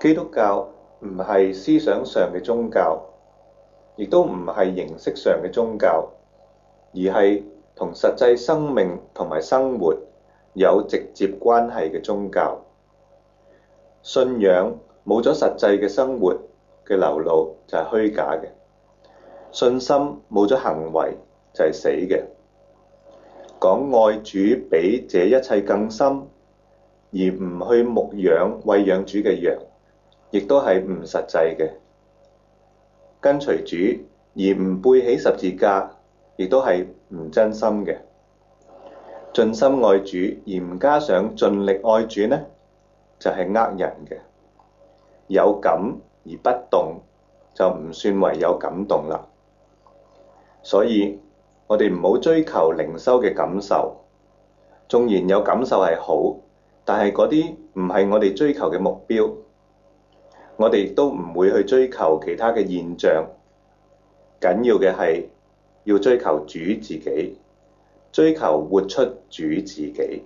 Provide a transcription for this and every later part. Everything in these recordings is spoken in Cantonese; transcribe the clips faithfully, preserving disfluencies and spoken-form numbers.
基督教唔係思想上嘅宗教，亦都唔係形式上嘅宗教，而係同實際生命同埋生活有直接關係嘅宗教。信仰冇咗實際嘅生活嘅流露就係虛假嘅，信心冇咗行為就係死嘅。講愛主比這一切更深，而唔去牧養餵養主嘅羊，亦都係唔實際嘅。跟隨主而唔背起十字架，亦都係唔真心嘅。盡心愛主而唔加上盡力愛主呢，就係呃人嘅。有感而不動，就唔算為有感動啦。所以我哋唔好追求靈修嘅感受，縱然有感受係好，但係嗰啲唔係我哋追求嘅目標。我哋亦都唔會去追求其他嘅現象。緊要嘅係要追求主自己，追求活出主自己。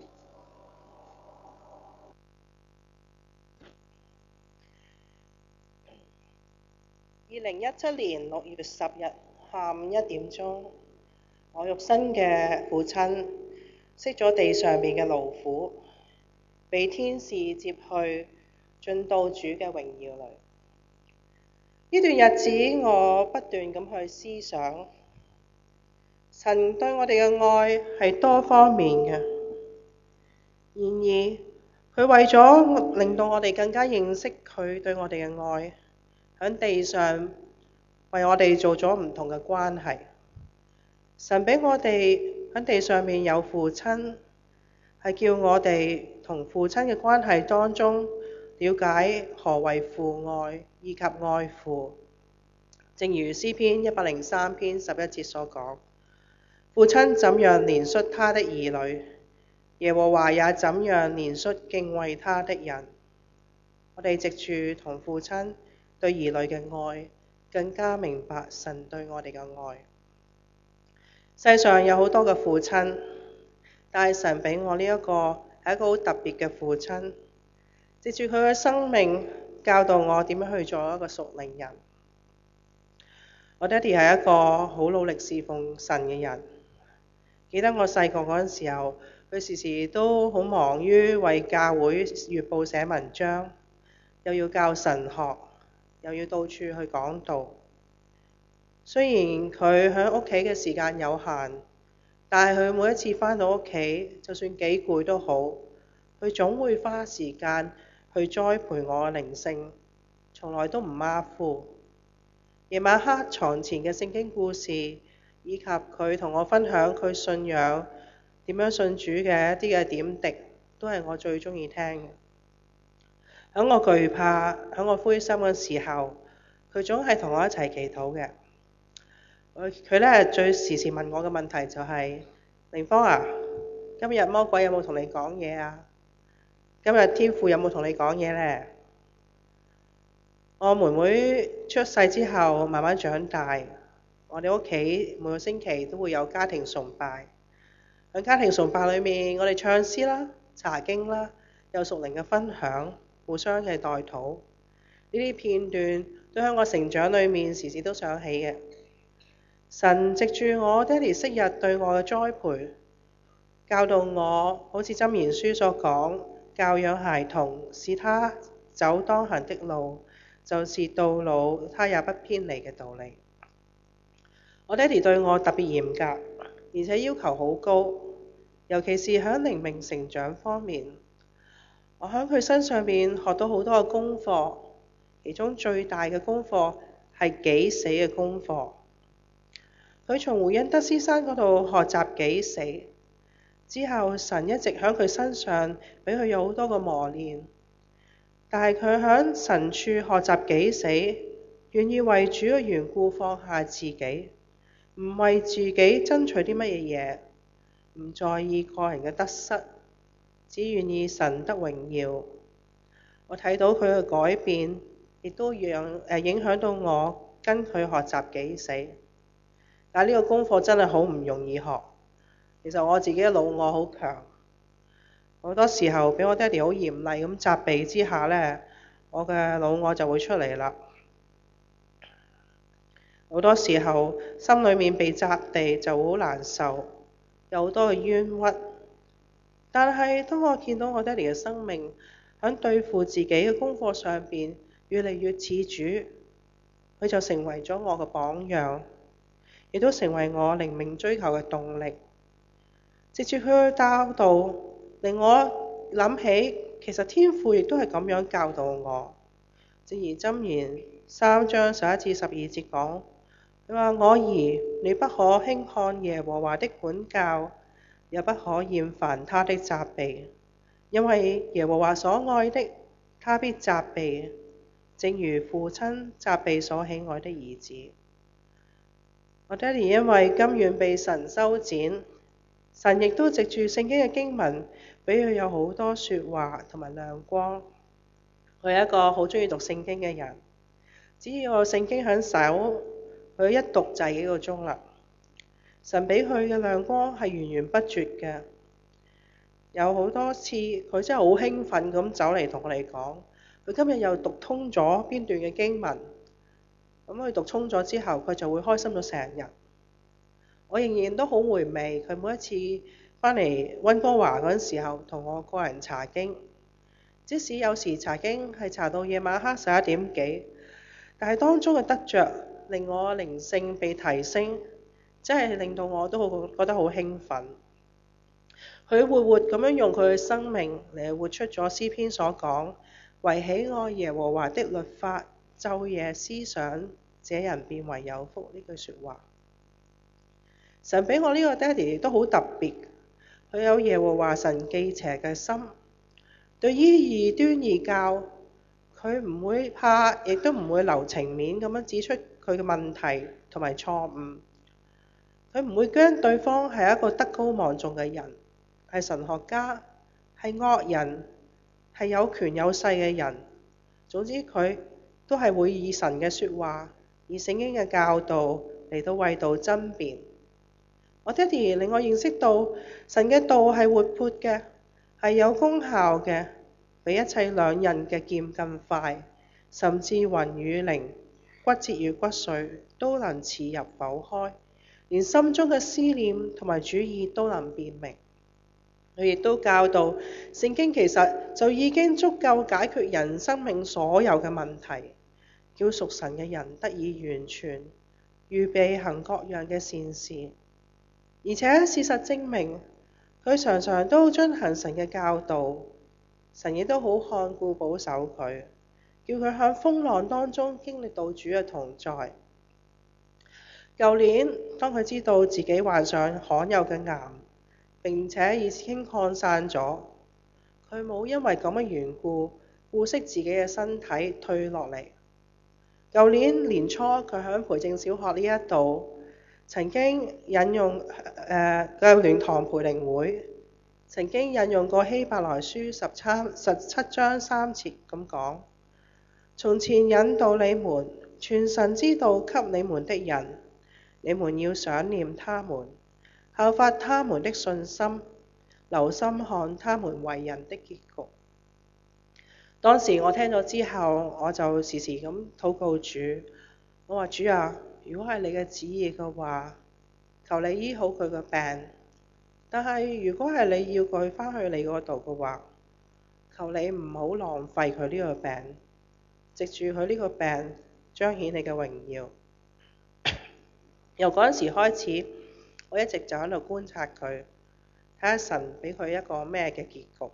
二零一七年六月十日下午一點鐘，我肉身嘅父親熄咗地上面嘅勞苦，被天使接去進到主嘅榮耀裏。呢段日子我不斷咁去思想，神對我哋嘅愛係多方面嘅，然而佢為咗令到我哋更加認識佢對我哋嘅愛，喺地上為我哋做咗唔同嘅關係。神俾我哋喺地上面有父親，係叫我哋同父親嘅關係當中了解何為父愛以及愛父。正如詩篇一百零三篇十一節所講，父親怎樣憐恤他的兒女，耶和華也怎樣憐恤敬畏他的人。我哋藉住同父親對兒女嘅愛，更加明白神對我哋嘅愛。世上有好多嘅父親，但係神俾我呢一個係一個好特別嘅父親，藉住佢嘅生命教導我點樣去做一個屬靈人。我爹哋係一個好努力侍奉神嘅人。記得我細個嗰陣時候，佢時時都好忙於為教會月報寫文章，又要教神學，又要到處去講道。雖然佢喺屋企嘅時間有限，但係佢每一次返到屋企，就算幾攰都好，佢總會花時間去栽培我嘅靈性，從來都唔馬虎。夜晚黑床前嘅聖經故事，以及佢同我分享佢信仰點樣信主嘅一啲嘅點滴，都係我最鍾意聽嘅。喺我懼怕、喺我灰心嘅時候，佢總係同我一齊祈禱嘅。佢咧最時時問我嘅問題就係：靈芳啊，今日魔鬼有冇同你講嘢啊？今日天父有冇同你講嘢呢？我妹妹出世之後慢慢長大，我哋屋企每個星期都會有家庭崇拜。喺家庭崇拜裏面，我哋唱詩啦、查經啦，有屬靈嘅分享，互相嘅代禱。呢啲片段都喺我成長裏面時時都想起嘅。神藉住我爹哋昔日對我嘅栽培，教導我好似箴言書所講，教養孩童，使他走當行的路，就是到老他也不偏離嘅道理。我爹哋對我特別嚴格，而且要求好高，尤其是喺靈命成長方面。我喺佢身上面學到好多嘅功課，其中最大嘅功課係己死嘅功課。佢從胡恩德斯山嗰度學習己死之後，神一直喺佢身上俾佢有好多個磨練。但係佢喺神處學習己死，願意為主嘅緣故放下自己，唔為自己爭取啲乜嘢嘢，唔在意個人嘅得失，只願意神得榮耀。我睇到佢嘅改變，亦都讓誒影響到我跟佢學習己死。但係呢個功課真係好唔容易學。其實我自己嘅老我好強，好多時候俾我爹哋好嚴厲咁責備之下呢， 我嘅老我就會出嚟啦。好多時候心裏面被責備就好難受，有好多嘅冤屈。但係當我見到我爹哋嘅生命喺對付自己嘅功課上邊越嚟越似主，佢就成為咗我嘅榜樣，亦都成為我靈命追求嘅動力。藉住佢嘅教導，令我諗起其實天父亦都係咁樣教導我。正如箴言三章十一至十二節講，佢話：我兒，你不可輕看耶和華的管教，也不可厭煩他的責備，因為耶和華所愛的，他必責備，正如父親責備所喜愛的兒子。我爹哋因為甘願被神修剪，神亦都藉住聖經嘅經文，俾佢有好多說話同埋亮光。佢係一個好鍾意讀聖經嘅人，只要有聖經喺手，佢一讀就係幾個鐘啦。神俾佢嘅亮光係源源不絕嘅。有好多次佢真係好興奮咁走嚟同我哋講，佢今日又讀通咗邊段嘅經文。咁佢讀通咗之後，佢就會開心咗成日。我仍然都好回味佢每一次返嚟溫哥華嗰陣時候，同我個人查經。即使有時查經係查到夜晚黑十一點幾，但係當中嘅得着令我靈性被提升，真係令到我都好覺得好興奮。佢活活咁樣用佢嘅生命嚟活出咗詩篇所講，惟喜愛耶和華的律法，晝夜思想，這人便為有福呢句説話。神俾我呢個爹哋都好特別，佢有耶和華神忌邪嘅心。對於異端異教，佢唔會怕，亦都唔會留情面咁樣指出佢嘅問題同埋錯誤。佢唔會驚對方係一個德高望重嘅人，係神學家，係惡人，係有權有勢嘅人。總之佢都係會以神嘅説話，以聖經嘅教導嚟到為道爭辯。我爹哋令我認識到神嘅道係活潑嘅，係有功效嘅，比一切兩刃嘅劍更快，甚至魂與靈、骨節與骨髓都能刺入剖開，連心中嘅思念同埋主意都能辨明。佢亦都教導聖經其實就已經足夠解決人生命所有嘅問題，叫屬神嘅人得以完全，預備行各樣嘅善事。而且事實證明，佢常常都遵行神嘅教導，神亦都好看顧保守佢，叫佢喺風浪當中經歷到主嘅同在。舊年當佢知道自己患上罕有嘅癌，並且已經擴散咗，佢冇因為咁嘅緣故顧惜自己嘅身體退落嚟。舊年年初佢喺培正小學呢一度曾經引用誒嘅聯堂培靈會，曾經引用過希伯來書十七十七章三節咁講：從前引導你們傳神之道給你們的人，你們要想念他們，效法他們的信心，留心看他們為人的結局。當時我聽咗之後，我就時時咁禱告主，我話主啊，如果係你嘅旨意嘅話，求你醫好佢嘅病。但係如果係你要佢返去你嗰度嘅話，求你唔好浪費佢呢個病，藉住佢呢個病彰顯你嘅榮耀。由嗰陣時開始，我一直就喺度觀察佢，睇下神俾佢一個咩嘅結局。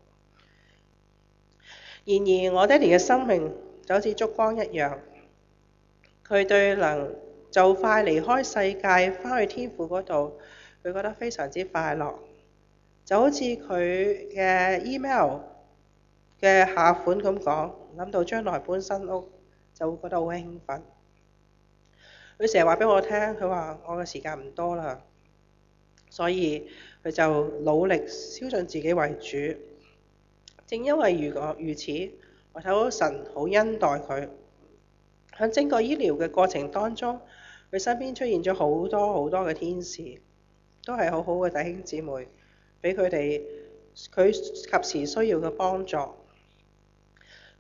然而我爹哋嘅生命就好似燭光一樣，佢對能就快離開世界返去天父嗰度，佢覺得非常之快樂，就好似佢嘅 email 嘅下款咁講，諗到將來搬新屋就會覺得好興奮。佢成日話俾我聽，佢話我嘅時間唔多啦，所以佢就努力燒盡自己為主。正因為如果如此，我睇到神好恩待佢。喺整個醫療嘅過程當中，佢身邊出現咗好多好多嘅天使，都係好好嘅弟兄姊妹，俾佢哋佢及時需要嘅幫助。佢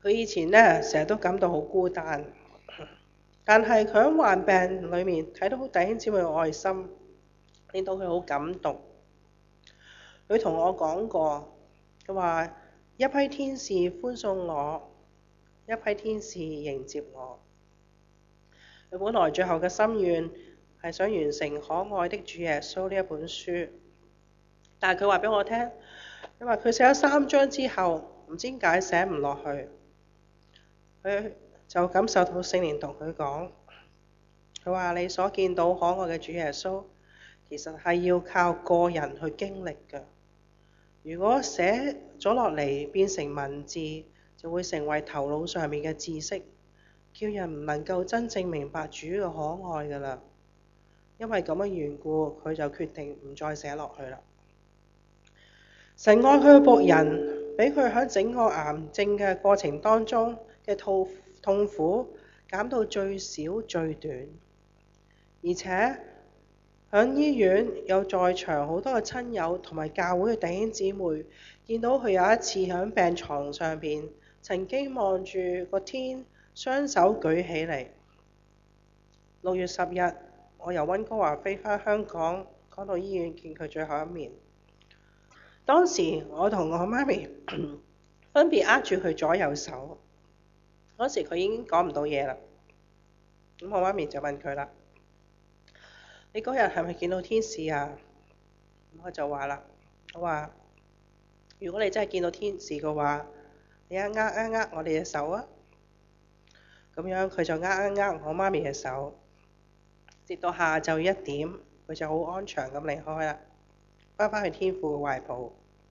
佢以前呢，成日都感到好孤單，但係佢喺患病裏面睇到弟兄姊妹嘅愛心，令到佢好感動。佢同我講過，佢話一批天使歡送我，一批天使迎接我。佢本來最後嘅心願係想完成《可愛的主耶穌》呢一本書，但係佢話俾我聽，佢話佢寫咗三章之後，唔知點解寫唔落去。佢就感受到聖靈同佢講，佢話你所見到可愛嘅主耶穌，其實係要靠個人去經歷嘅。如果寫咗落嚟變成文字，就會成為頭腦上面嘅知識，叫人唔能夠真正明白主嘅可愛㗎啦。因為咁嘅緣故，佢就決定唔再寫落去啦。神愛佢嘅僕人，俾佢喺整個癌症嘅過程當中嘅痛痛苦減到最少最短，而且喺醫院有在場好多嘅親友同埋教會嘅弟兄姊妹，見到佢有一次喺病床上邊，曾經望住個天，雙手舉起嚟。六月十日，我由溫哥華飛返香港，趕到醫院見佢最後一面。當時我同我媽咪分別握住佢左右手，嗰時佢已經講唔到嘢啦。咁我媽咪就問佢啦：你嗰日係咪見到天使啊？我就話啦，我話如果你真係見到天使嘅話，你一握一握我哋嘅手啊。咁樣佢就握一握我媽咪嘅手，直到下晝一點，佢就好安詳咁離開啦，返返去天父嘅懷抱。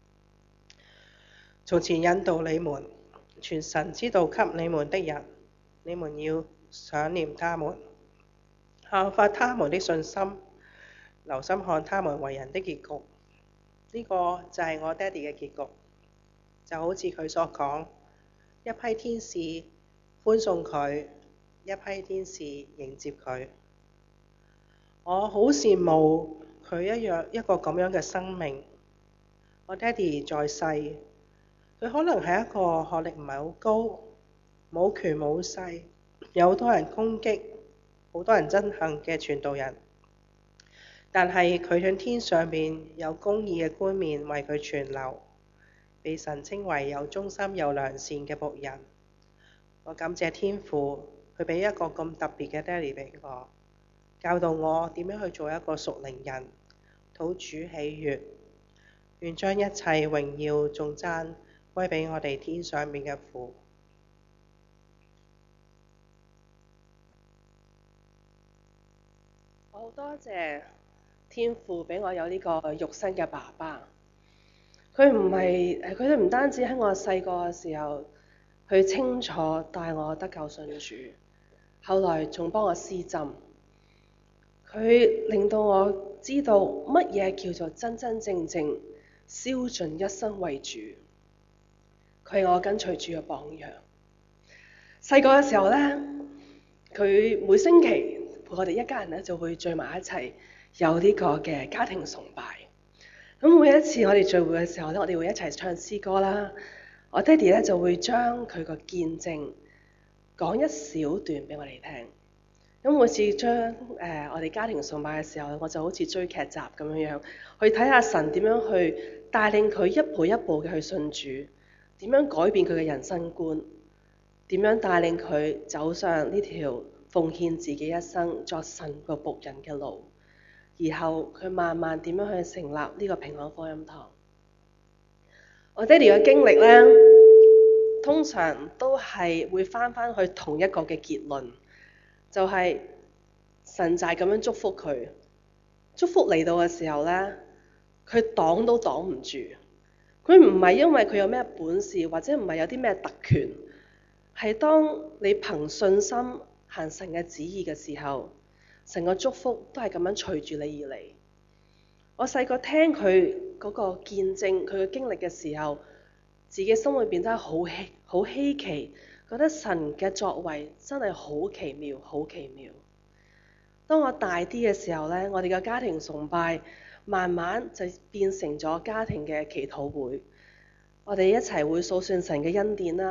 從前引導你們，傳神之道給你們的人，你們要想念他們，效法他們的信心，留心看他們為人的結局。呢、這個就係我爹哋嘅結局，就好似佢所講，一批天使歡送佢，一批天使迎接佢。我好羨慕佢一樣一個咁樣嘅生命。我爹哋在世，佢可能係一個學歷唔係好高，冇權冇勢，有好多人攻擊，好多人憎恨嘅傳道人。但係佢喺天上邊有公義嘅冠冕為佢存留，被神稱為有忠心又良善嘅僕人。我感謝天父，佢俾一個咁特別嘅爹哋俾我，教導我點樣去做一個屬靈人，討主喜悅，願將一切榮耀頌讚歸俾我哋天上面嘅父。 我好多謝天父俾我有呢個肉身嘅爸爸。佢唔係誒，佢哋唔單止喺我細個嘅時候，佢清楚帶我得救信主，後來仲幫我施浸。佢令到我知道乜嘢叫做真真正正燒盡一生為主。佢係我跟隨主嘅榜樣。細個嘅時候咧，佢每星期陪我哋一家人咧就會聚埋一齊，有呢個嘅家庭崇拜。咁每一次我哋聚會嘅時候咧，我哋會一齊唱詩歌啦。我爹哋咧就會將佢個見證講一小段俾我哋聽。咁每次將誒、呃、我哋家庭崇拜嘅時候，我就好似追劇集咁樣樣，去睇下神點樣去帶領佢一步一步嘅去信主，點樣改變佢嘅人生觀，點樣帶領佢走上呢條奉獻自己一生作神個僕人嘅路，然後佢慢慢點樣去成立呢個平安福音堂。我爹哋嘅經歷呢，通常都係會返返去同一個嘅結論，就係、是、神就係咁樣祝福佢。祝福嚟到嘅時候呢，佢擋都擋唔住。佢唔係因為佢有咩本事，或者唔係有啲咩特權，係當你憑信心行神嘅旨意嘅時候，成個祝福都係咁樣隨住你而嚟。我細個聽佢嗰個見證，佢嘅經歷嘅時候，自己心裏邊真係好稀好稀奇，覺得神嘅作為真係好奇妙，好奇妙。當我大啲嘅時候呢，我哋嘅家庭崇拜慢慢就變成咗家庭嘅祈禱會。我哋一齊會數算神嘅恩典啦，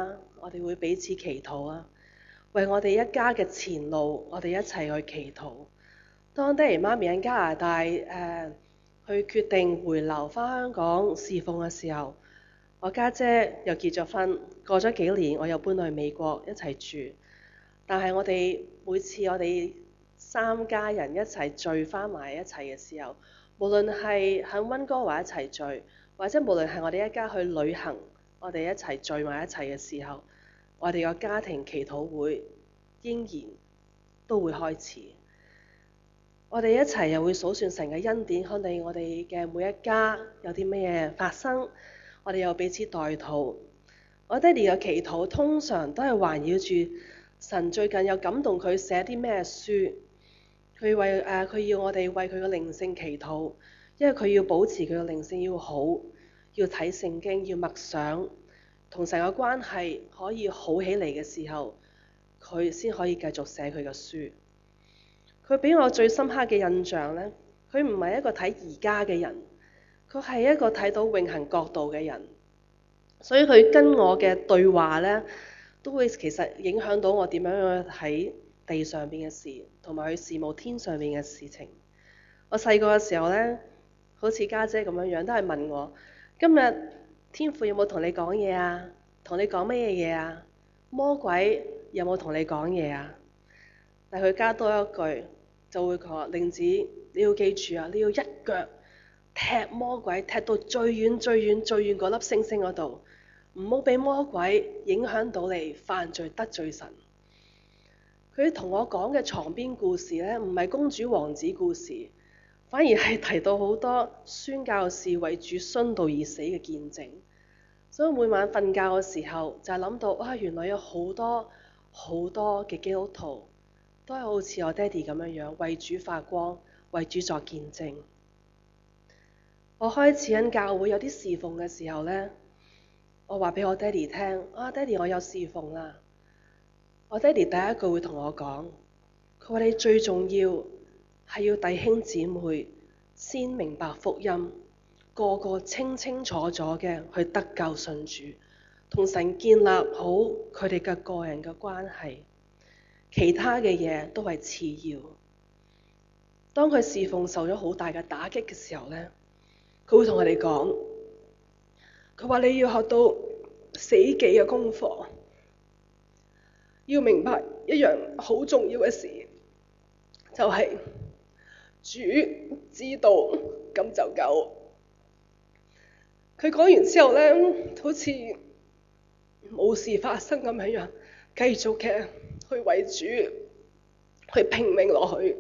我哋會彼此祈禱啊，為我哋一家嘅前路，我哋一齊去祈禱。當爹哋媽咪喺加拿大誒、呃、去決定回流返香港侍奉嘅時候，我家姐又結咗婚，過咗幾年我又搬到去美國一齊住。但係我哋每次我哋三家人一齊聚返埋一齊嘅時候，無論係喺溫哥華一齊聚，或者無論係我哋一家去旅行，我哋一齊聚埋一齊嘅時候，我哋個家庭祈禱會仍然都會開始。我哋一齊又會數算神嘅恩典，看你我哋嘅每一家有啲咩嘢發生，我哋又彼此代禱。我爹哋嘅祈禱通常都係環繞住神最近有感動佢寫啲咩書，佢為誒佢、呃、要我哋為佢嘅靈性祈禱，因為佢要保持佢嘅靈性要好，要睇聖經，要默想，同神嘅關係可以好起嚟嘅時候，佢先可以繼續寫佢嘅書。佢俾我最深刻嘅印象呢，佢唔係一個睇而家嘅人，佢係一個睇到永恆國度嘅人，所以佢跟我嘅對話呢，都會其實影響到我點樣去睇地上邊嘅事，同埋去事務天上邊嘅事情。我細個嘅時候呢，好似家姐咁樣樣，都係問我：今日天父有冇同你講嘢啊？同你講乜嘢嘢啊？魔鬼有冇同你講嘢啊？但佢加多一句，就會講：令子，你要記住啊，你要一腳踢魔鬼，踢到最遠最遠最遠嗰粒星星嗰度。唔好俾魔鬼影響到你犯罪得罪神。佢同我講嘅床邊故事呢，唔係公主王子故事，反而係提到好多宣教士為主殉道而死嘅見證。所以每晚瞓覺嘅時候就係諗到，哇！原來有好多好多嘅基督徒都係好似我爹哋咁樣樣為主發光，為主作見證。我開始喺教會有啲侍奉嘅時候呢，我話俾我爹哋聽：啊，爹哋，我有侍奉啦！我爹哋第一句會同我講，佢話你最重要係要弟兄姊妹先明白福音，個個清清楚楚嘅去得救信主，同神建立好佢哋嘅個人嘅關係，其他嘅嘢都係次要。當佢侍奉受咗好大嘅打擊嘅時候呢，佢會同我哋講。佢話你要學到死記嘅功課，要明白一樣好重要嘅事，就係、是、主知道咁就夠。佢講完之後呢，好似冇事發生咁樣樣，繼續嘅去為主去拼命落去。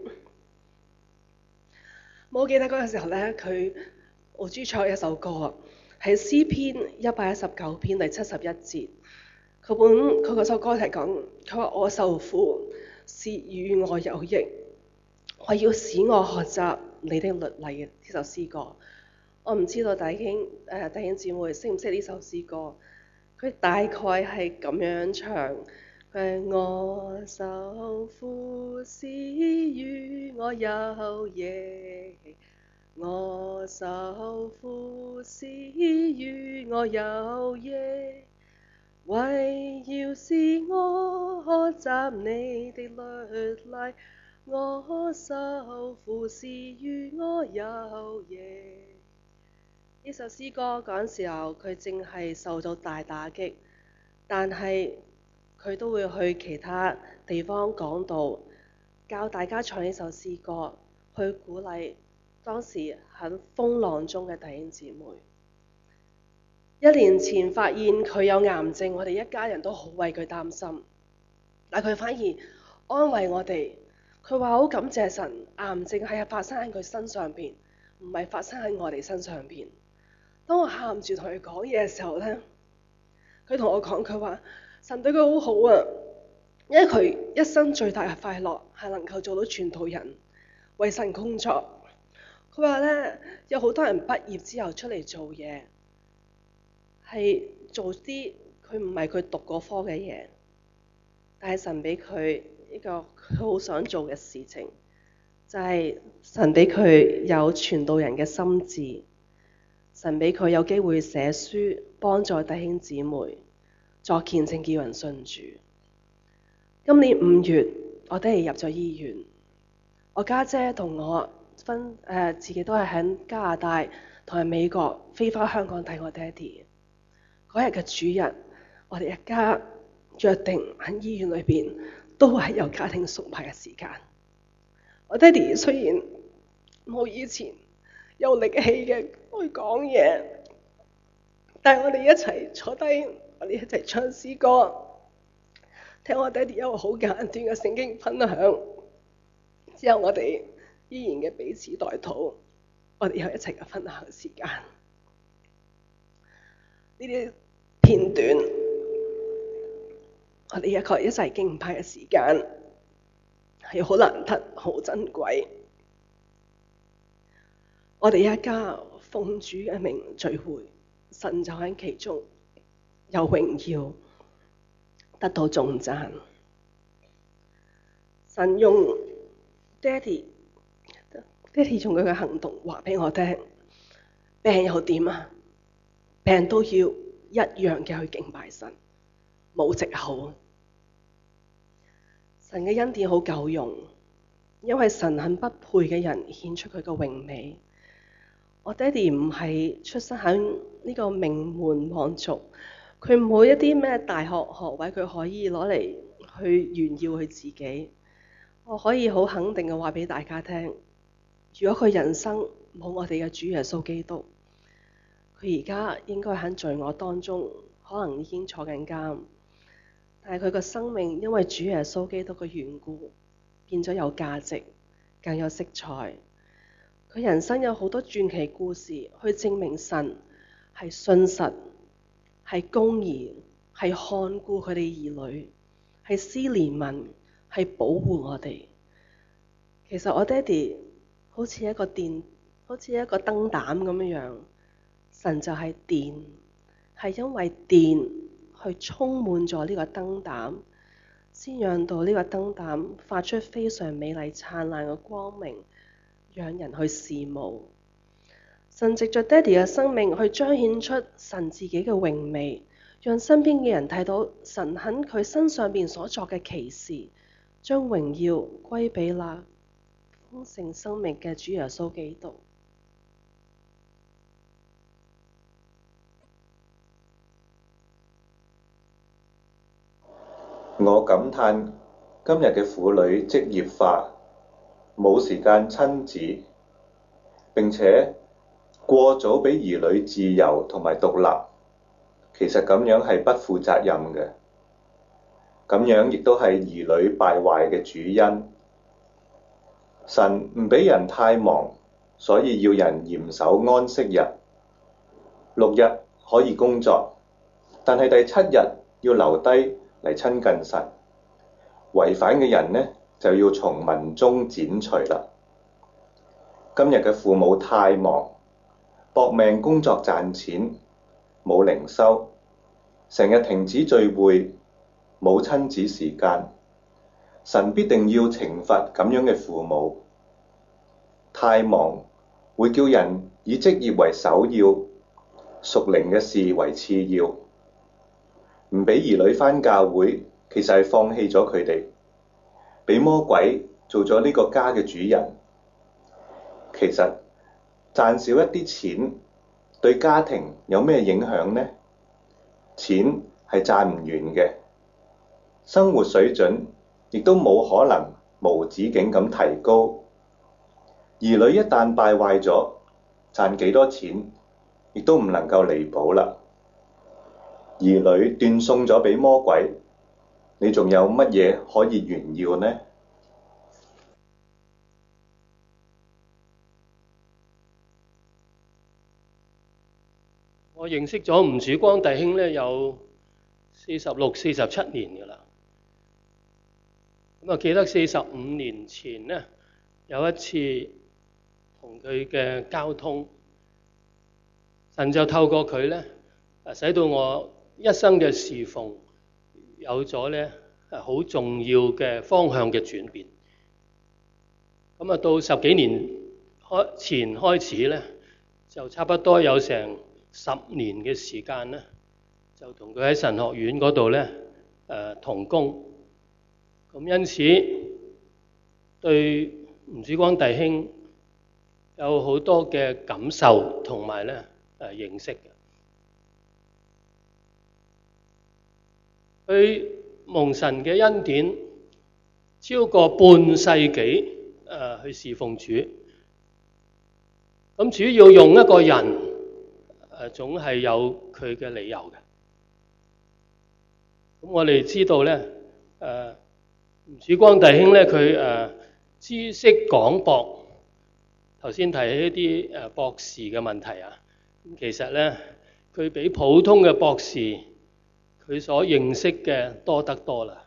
我記得嗰個時候呢，佢我主唱一首歌。係詩篇一百一十九篇第七十一節，佢本佢嗰首歌係講，佢話我受苦是與我有益，我要使我學習你的律例嘅呢首詩歌。我唔知道弟兄誒弟兄姊妹識唔識呢首詩歌？佢大概係咁樣唱：誒我受苦是與我有益。我受苦是與我有益，為要使我學習你的律例。我受苦是與我有益。呢首詩歌嗰陣時候，佢正係受到大打擊，但係佢都會去其他地方講道，教大家唱呢首詩歌，去鼓勵當時喺風浪中嘅弟兄姊妹。一年前發現佢有癌症，我哋一家人都好為佢擔心，但佢反而安慰我哋。佢話好感謝神，癌症係發生喺佢身上邊，唔係發生喺我哋身上邊。當我喊住同佢講嘢嘅時候呢，佢同我講，佢話神對佢好好啊，因為佢一生最大嘅快樂係能夠做到傳道人，為神工作。佢話呢，有好多人畢業之後出嚟做嘢，係做啲佢唔係佢讀嗰科嘅嘢，但係神俾佢一個佢好想做嘅事情，就係神俾佢有傳道人嘅心志，神俾佢有機會寫書幫助弟兄姊妹， 作見證叫人信主。今年五月，我爹哋入咗醫院，我家姐同我分誒、呃、自己都係喺加拿大同埋美國飛返香港睇我爹哋。嗰日嘅主日，我哋一家約定喺醫院裏邊都係有家庭崇拜嘅時間。我爹哋雖然冇以前有力氣嘅去講嘢，但係我哋一齊坐低，我哋一齊唱詩歌，聽我爹哋一個好簡短嘅聖經分享。之後我哋依然嘅彼此代禱，我哋有一齊嘅分享時間。呢啲片段，我哋一個一齊敬拜嘅時間係好難得、好珍貴。我哋一家奉主嘅名聚會，神就喺其中有榮耀，得到頌讚。神用爹哋，爹哋用佢嘅行動話俾我聽，病又點啊？病都要一樣嘅去敬拜神，冇藉口。神嘅恩典好夠用，因為神很不配嘅人獻出佢嘅榮美。我爹哋唔係出生喺呢個名門望族，佢冇一啲咩大學學位，佢可以攞嚟去炫耀佢自己。我可以好肯定嘅話俾大家聽，如果佢人生冇我哋嘅主耶穌基督，佢而家應該喺罪惡當中，可能已經坐緊監。但係佢個生命因為主耶穌基督嘅緣故，變咗有價值，更有色彩。佢人生有好多傳奇故事，去證明神係信實，係公義，係看顧佢哋兒女，係施憐憫，係保護我哋。其實我爹哋好似一個電，好似一個燈膽咁樣樣，神就係電，係因為電去充滿咗呢個燈膽，先讓到呢個燈膽發出非常美麗燦爛嘅光明，讓人去羨慕。神藉着爹哋嘅生命去彰顯出神自己嘅榮美，讓身邊嘅人睇到神喺佢身上邊所作嘅奇事，將榮耀歸俾那豐盛生命嘅主耶穌基督。 我感嘆今日嘅婦女職業化，冇時間親子，並且過早俾兒女自由同埋獨立，其實咁樣係不負責任嘅。咁樣亦都係兒女敗壞嘅主因。神唔俾人太忙，所以要人嚴守安息日。六日可以工作，但係第七日要留低嚟親近神。違反嘅人呢，就要從民中剪除啦。今日嘅父母太忙，搏命工作賺錢，冇靈修，成日停止聚會，冇親子時間。神必定要懲罰咁樣嘅父母。太忙會叫人以職業為首要，屬靈嘅事為次要。唔俾兒女返教會，其實係放棄咗佢哋，俾魔鬼做咗呢個家嘅主人。其實賺少一啲錢對家庭有咩影響呢？錢係賺唔完嘅，生活水準亦都冇可能無止境咁提高。兒女一旦敗壞咗，賺幾多錢亦都唔能夠彌補啦。兒女斷送咗俾魔鬼，你仲有乜嘢可以炫耀呢？ 我認識咗吳曙光弟兄咧，有四十六、四十七年㗎啦。咁啊，記得四十五年前咧，有一次同佢嘅交通，神就透過佢咧，啊，使到我一生嘅侍奉有咗咧好重要嘅方向嘅轉變。咁啊，到十幾年開前開始咧，就差不多有成十年嘅時間咧， 就同佢喺神學院嗰度咧誒同工。咁因此對吳曙光弟兄有好多嘅感受同埋咧誒認識嘅。佢蒙神嘅恩典超過半世紀誒去侍奉主。咁主要用一個人誒總係有佢嘅理由嘅。咁我哋知道咧誒吳曙光弟兄咧佢誒知識廣博，頭先提起一啲誒博士嘅問題啊。咁其實咧佢比普通嘅博士佢所認識嘅多得多啦。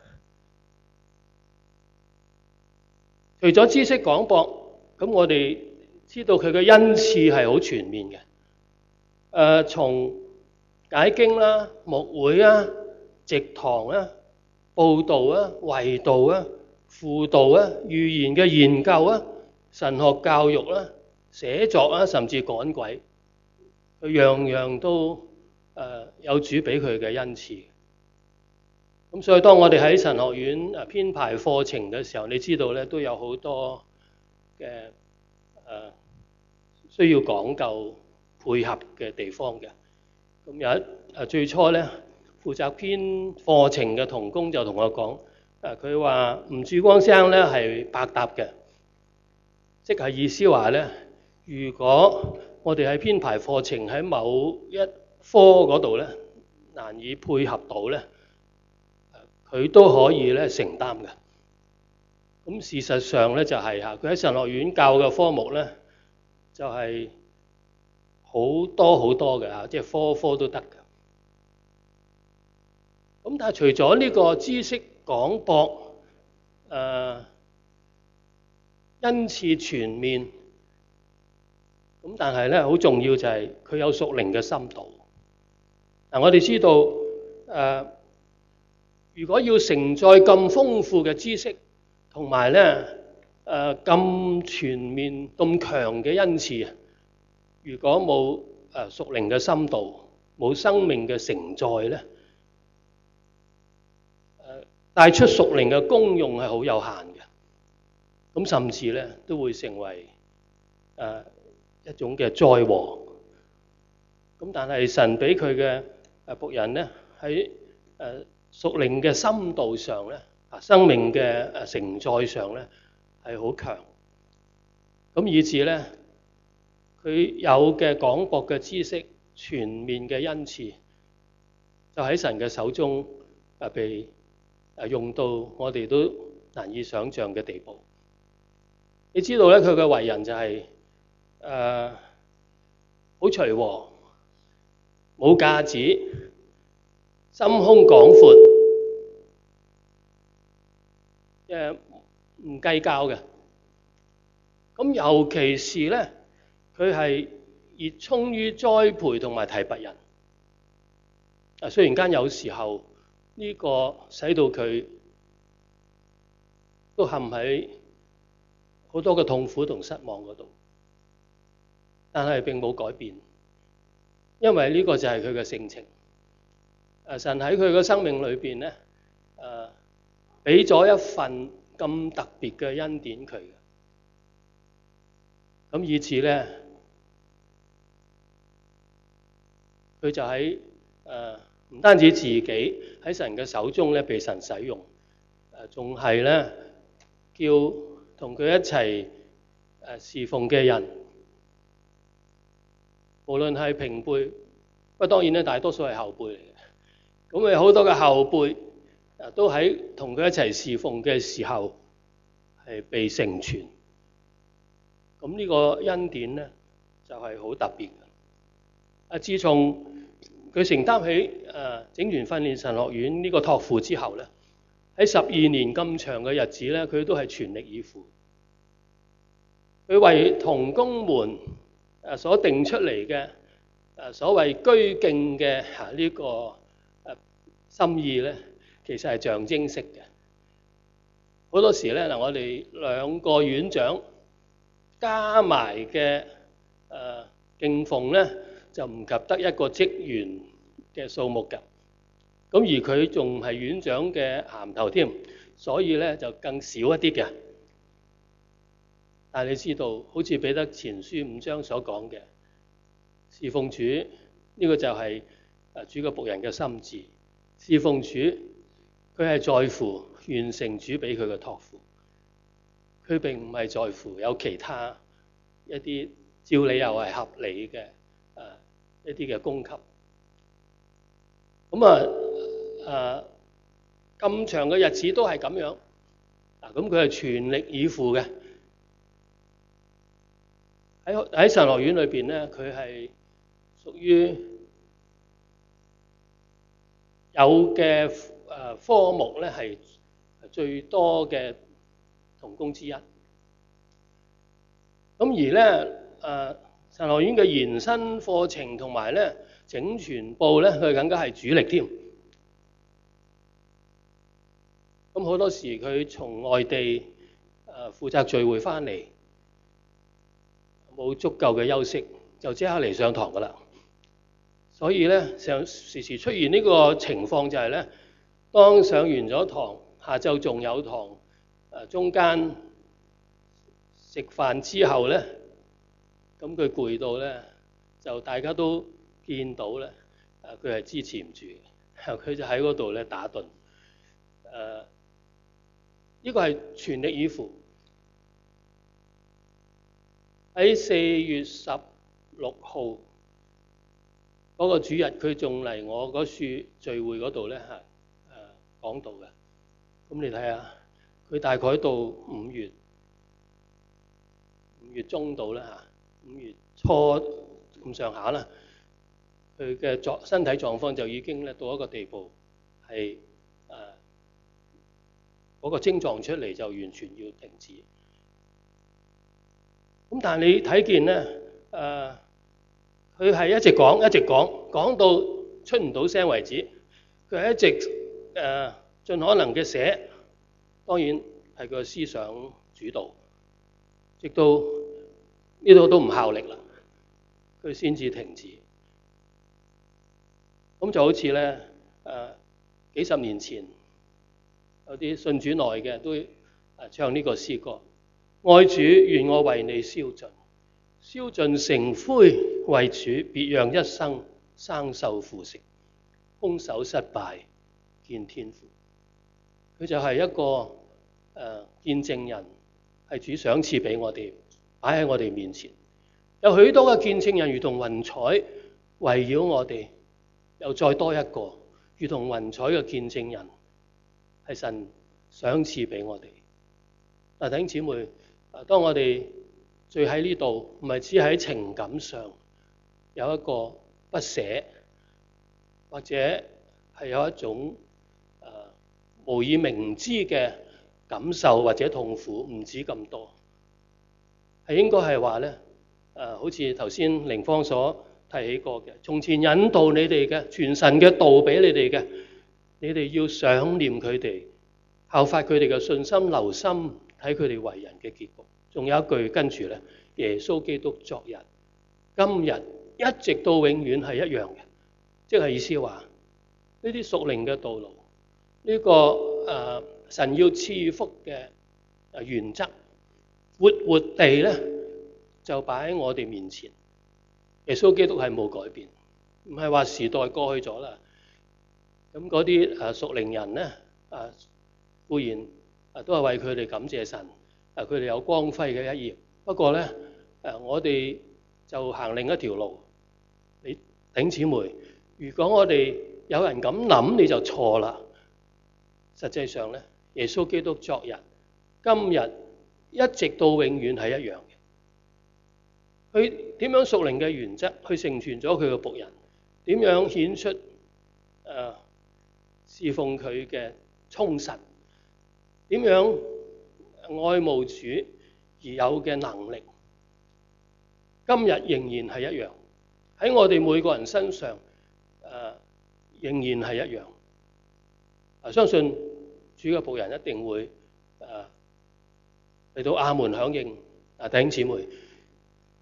除咗知識廣博，咁我哋知道佢嘅恩賜係好全面嘅。誒、呃，從解經啦、牧會啊、植堂啊、佈道啊、為道啊、輔導啊、預言嘅研究啊、神學教育啦、寫作啊，甚至趕鬼，佢樣樣都誒、呃、有主俾佢嘅恩賜。咁所以當我哋喺神學院誒編排課程嘅時候，你知道咧都有好多嘅誒、呃、需要講究配合嘅地方嘅。咁有一誒最初咧負責編課程嘅同工就同我講，誒佢話吳曙光先生咧係百搭嘅，即係意思話咧，如果我哋喺編排課程喺某一科嗰度咧難以配合到咧，佢都可以咧承擔嘅。咁事實上咧就係嚇，佢喺神學院教嘅科目咧就係好多好多嘅嚇，即係科科都得嘅。咁但係除咗呢個知識廣博、誒、呃、恩賜全面，咁但係咧好重要就係佢有屬靈嘅深度。嗱，我哋知道誒。呃如果要承載咁豐富嘅知識，同埋咧誒咁全面、咁強嘅恩賜，如果冇誒屬靈嘅深度，冇生命嘅承載咧，誒帶出屬靈嘅功用係好有限嘅。咁甚至咧都會成為誒一種嘅災禍。咁但係神俾佢嘅誒僕人咧喺誒屬靈嘅深度上咧，啊生命嘅誒承載上咧係好強，咁以至咧佢有嘅廣博嘅知識、全面嘅恩賜，就喺神嘅手中誒被誒用到我哋都難以想像嘅地步。你知道咧佢嘅為人就係誒好隨和，冇架子，心胸廣闊，誒唔計較嘅。咁尤其是咧，佢係熱衷於栽培同埋提拔人。啊，雖然間有時候呢個使到佢都陷喺好多嘅痛苦同失望嗰度，但係並冇改變，因為呢個就係佢嘅性情。誒神喺佢嘅生命裏邊咧，誒俾咗一份咁特別嘅恩典佢嘅，咁以至咧，佢就喺誒唔單止自己喺神嘅手中咧被神使用，誒仲係咧叫同佢一齊誒侍奉嘅人，無論係平輩，不過當然咧大多數係後輩嚟嘅。咁有好多嘅後輩啊，都喺同佢一齊侍奉嘅時候係被成全。咁呢個恩典咧就係好特別嘅。啊，自從佢承擔起誒整全訓練神學院呢個託付之後咧，喺十二年咁長嘅日子咧，佢都係全力以赴。佢為同工們誒所定出嚟嘅誒所謂居敬嘅嚇呢個心意咧，其實係象徵式嘅。好多時咧嗱，我哋兩個院長加埋嘅誒敬奉咧，就唔及得一個職員嘅數目㗎。 咁而佢仲係院長嘅銜頭添，所以咧就更少一啲嘅。但係你知道，好似彼得前書五章所講嘅，侍奉主呢、這個就係誒主嘅僕人嘅心志。侍奉主，佢係在乎完成主俾佢嘅託付，佢並唔係在乎有其他一啲照理又係合理嘅誒一啲嘅供給。咁啊誒咁長嘅日子都係咁樣，嗱咁佢係全力以赴嘅。喺喺神學院裏邊咧，佢係屬於有嘅誒科目咧係最多嘅同工之一。咁而咧誒神學院嘅延伸課程同埋咧整全部咧，佢更加係主力添。咁好多時佢從外地誒負責聚會翻嚟，冇足夠嘅休息，就即刻嚟上堂噶啦。所以咧，上時時出現呢個情況就係咧，當上完咗堂，下晝仲有堂，誒中間食飯之後咧，咁佢攰到咧，就大家都見到咧，誒佢係支持唔住嘅，佢就喺嗰度咧打盹。誒、呃，呢個係全力以赴。喺四月十六號嗰個主日，佢仲嚟我嗰處聚會嗰度咧嚇誒講道嘅。咁你睇下，佢大概到五月五月中度啦嚇，五月初咁上下啦，佢嘅狀身體狀況就已經咧到一個地步係誒嗰個症狀出嚟就完全要停止。咁但係你睇見咧，誒佢係一直講一直講，講到出唔到聲為止。佢係一直誒、呃、盡可能嘅寫，當然係佢思想主導，直到呢度都唔效力啦，佢先至停止。咁就好似咧誒幾十年前有啲信主內嘅都誒唱呢個詩歌。愛主，願我為你燒盡，燒盡成灰為主，別讓一生生鏽腐蝕，空手失敗見天父。佢就係一個誒、呃、見證人，係主賞賜俾我哋，擺喺我哋面前。有許多嘅見證人如同雲彩圍繞我哋，又再多一個如同雲彩嘅見證人，係神賞賜俾我哋。嗱，弟兄姊妹。當我哋聚喺呢度，唔係只喺情感上有一個不捨，或者係有一種誒、呃、無以明知嘅感受或者痛苦，唔止咁多，係應該係話咧誒，好似頭先靈芳所提起過嘅，從前引導你哋嘅傳神嘅道俾你哋嘅，你哋要想念佢哋，效法佢哋嘅信心，留心睇佢哋為人嘅結局。仲有一句跟住咧，耶穌基督昨日、今日一直到永遠係一樣嘅，即係意思話呢啲屬靈嘅道路，呢、這個誒、呃、神要賜福嘅誒原則，活活地咧就擺喺我哋面前。耶穌基督係冇改變，唔係話時代過去咗啦。咁嗰啲誒屬靈人咧誒固然誒都係為佢哋感謝神。誒佢哋有光輝嘅一頁，不過咧誒我哋就行另一條路。你弟兄姊妹，如果我哋有人咁諗，你就錯啦。實際上咧，耶穌基督昨日、今日一直到永遠係一樣嘅。佢點樣屬靈嘅原則去成全咗佢嘅僕人？點樣顯出誒、呃、侍奉佢嘅忠實？點樣愛慕主而有嘅能力，今日仍然係一樣，喺我哋每個人身上，呃、仍然係一樣。啊，相信主嘅僕人一定會誒嚟、呃、到阿門響應。啊，弟兄姊妹，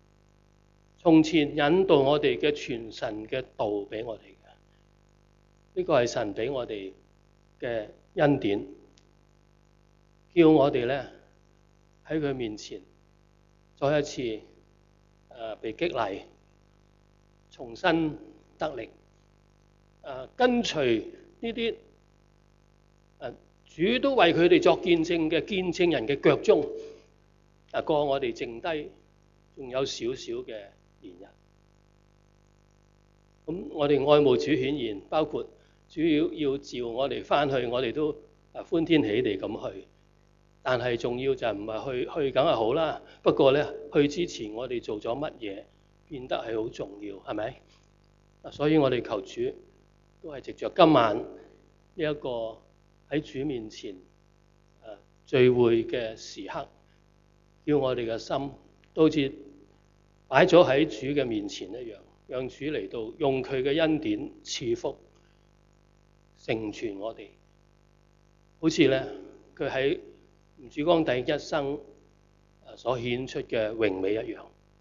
從前引導我哋嘅傳神嘅道俾我哋嘅， 呢個係神俾我哋嘅恩典，叫我哋咧喺佢面前再一次誒、呃、被激勵，重新得力，誒、呃、跟隨呢啲誒主都為佢哋作見證嘅見證人嘅腳蹤，啊過我哋剩低仲有少少嘅年日。咁我哋愛慕主顯現，包括主要要召我哋翻去，我哋都啊歡天喜地咁去。但係重要就唔係去去梗係好啦，不過咧去之前我哋做咗乜嘢，變得係好重要，係咪？啊，所以我哋求主都係藉着今晚呢一個喺主面前誒聚會嘅時刻，叫我哋嘅心都好似擺咗喺主嘅面前一樣，讓主嚟到用佢嘅恩典賜福成全我哋，好似咧佢喺吳主光第一生所顯出嘅榮美一樣。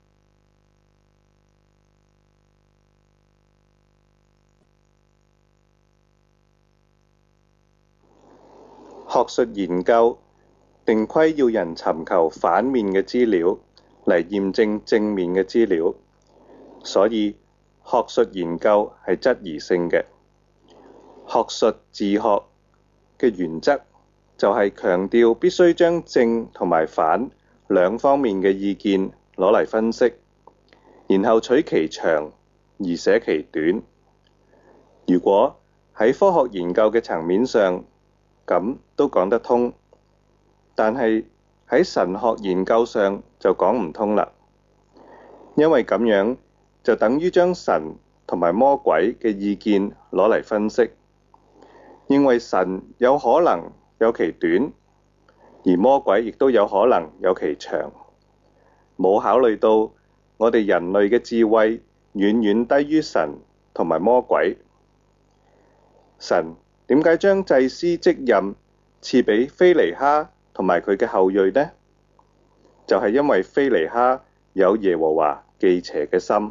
學術研究定規要人尋求反面嘅資料嚟驗證正面嘅資料，所以學術研究係質疑性嘅。學術自學嘅原則就係強調必須將正同埋反兩方面嘅意見攞嚟分析，然後取其長而捨其短。如果喺科學研究嘅層面上，咁都講得通，但係喺神學研究上就講唔通啦。因為咁樣就等於將神同埋魔鬼嘅意見攞嚟分析，認為神有可能有其短，而魔鬼亦都有可能有其長，冇考慮到我哋人類嘅智慧遠遠低於神同埋魔鬼。神點解將祭司職任賜俾非尼哈同埋佢嘅後裔呢？就係因為非尼哈有耶和華忌邪嘅心。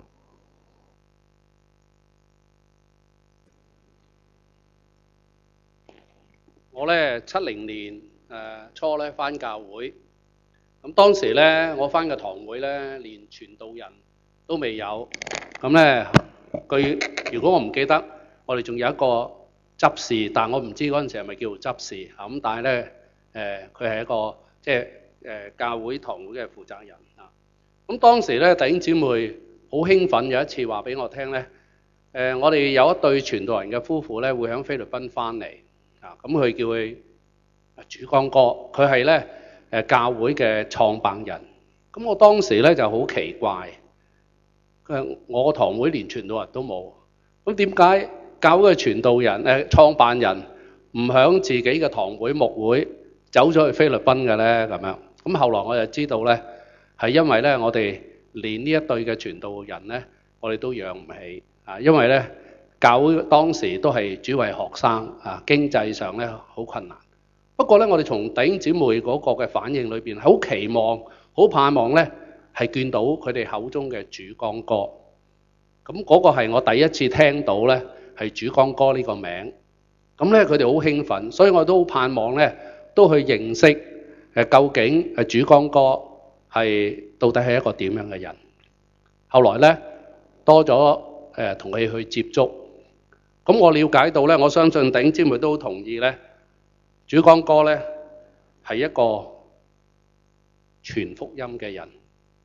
我咧七零年誒初咧返教會，咁當時咧我返嘅堂會咧連傳道人都未有，咁咧佢如果我唔記得，我哋仲有一個執事，但我唔知嗰陣時係咪叫做執事咁，但係咧誒佢係一個即係誒教會堂會嘅負責人啊。咁當時咧弟兄姊妹好興奮，有一次話俾我聽咧，誒我哋有一對傳道人嘅夫婦咧會喺菲律賓翻嚟啊，咁佢叫佢主光哥，佢係咧誒教會嘅創辦人。咁我當時咧就好奇怪，佢話我個堂會連傳道人都冇，咁點解教會嘅傳道人誒創辦人唔響自己嘅堂會牧會走咗去菲律賓嘅咧？咁樣咁後來我就知道咧，係因為咧我哋連呢一對嘅傳道人咧，我哋都養唔起啊，因為咧教會當時都係主為學生啊，經濟上咧好困難。不過咧，我哋從弟兄姊妹嗰個嘅反應裏邊，好期望、好盼望咧，係見到佢哋口中嘅主光哥。咁嗰個係我第一次聽到咧，係主光哥呢個名。咁咧，佢哋好興奮，所以我都好盼望咧，都去認識誒究竟誒主光哥係到底係一個點樣嘅人。後來咧，多咗誒同佢去接觸，咁我了解到咧，我相信弟兄姊妹都同意咧。主光哥咧係一個傳福音嘅人，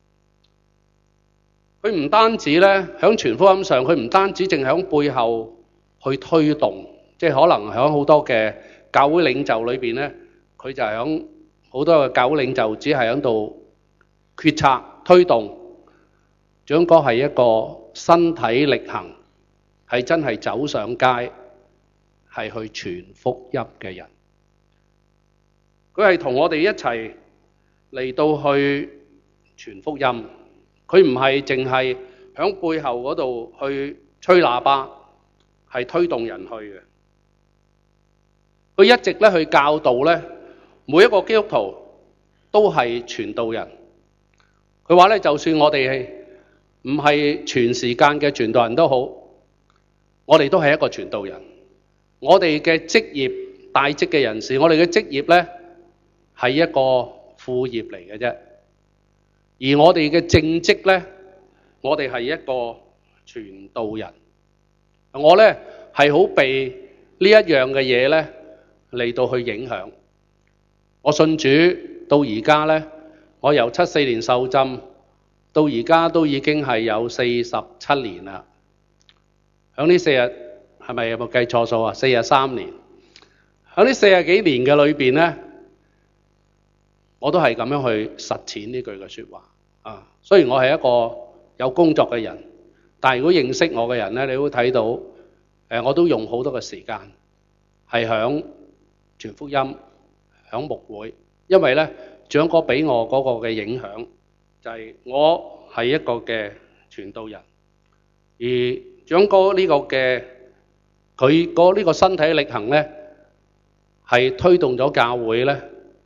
佢唔單止咧響傳福音上，佢唔單止淨響背後去推動，即係可能響好多嘅教會領袖裏邊咧，佢就係響好多嘅教會領袖只係響度決策推動。主光哥係一個身體力行，係真係走上街，係去傳福音嘅人。佢係同我哋一齊嚟到去傳福音，佢唔係淨係響背後嗰度去吹喇叭，係推動人去嘅。佢一直咧去教導咧，每一個基督徒都係傳道人。佢話咧，就算我哋唔係全時間嘅傳道人都好，我哋都係一個傳道人。 我哋嘅職業大職嘅人士，我哋嘅職業呢係一個副業嚟嘅啫。而我哋嘅正職呢，我哋係一個傳道人。我呢係好被呢一樣嘅嘢呢嚟到去影響。我信主到而家呢，我由七四年受浸到而家都已經係有四十七年啦。響呢四日係咪有冇計錯數啊？四十三年。響呢四十幾年嘅裏邊呢，我都係咁樣去實踐呢句嘅說話啊。雖然我係一個有工作嘅人，但係如果認識我嘅人呢，你會睇到誒，我都用好多嘅時間係響傳福音、響牧會，因為呢，長哥俾我嗰個嘅影響就係我係一個嘅傳道人，而長哥呢個嘅佢個呢個身體力行呢，係推動咗教會呢，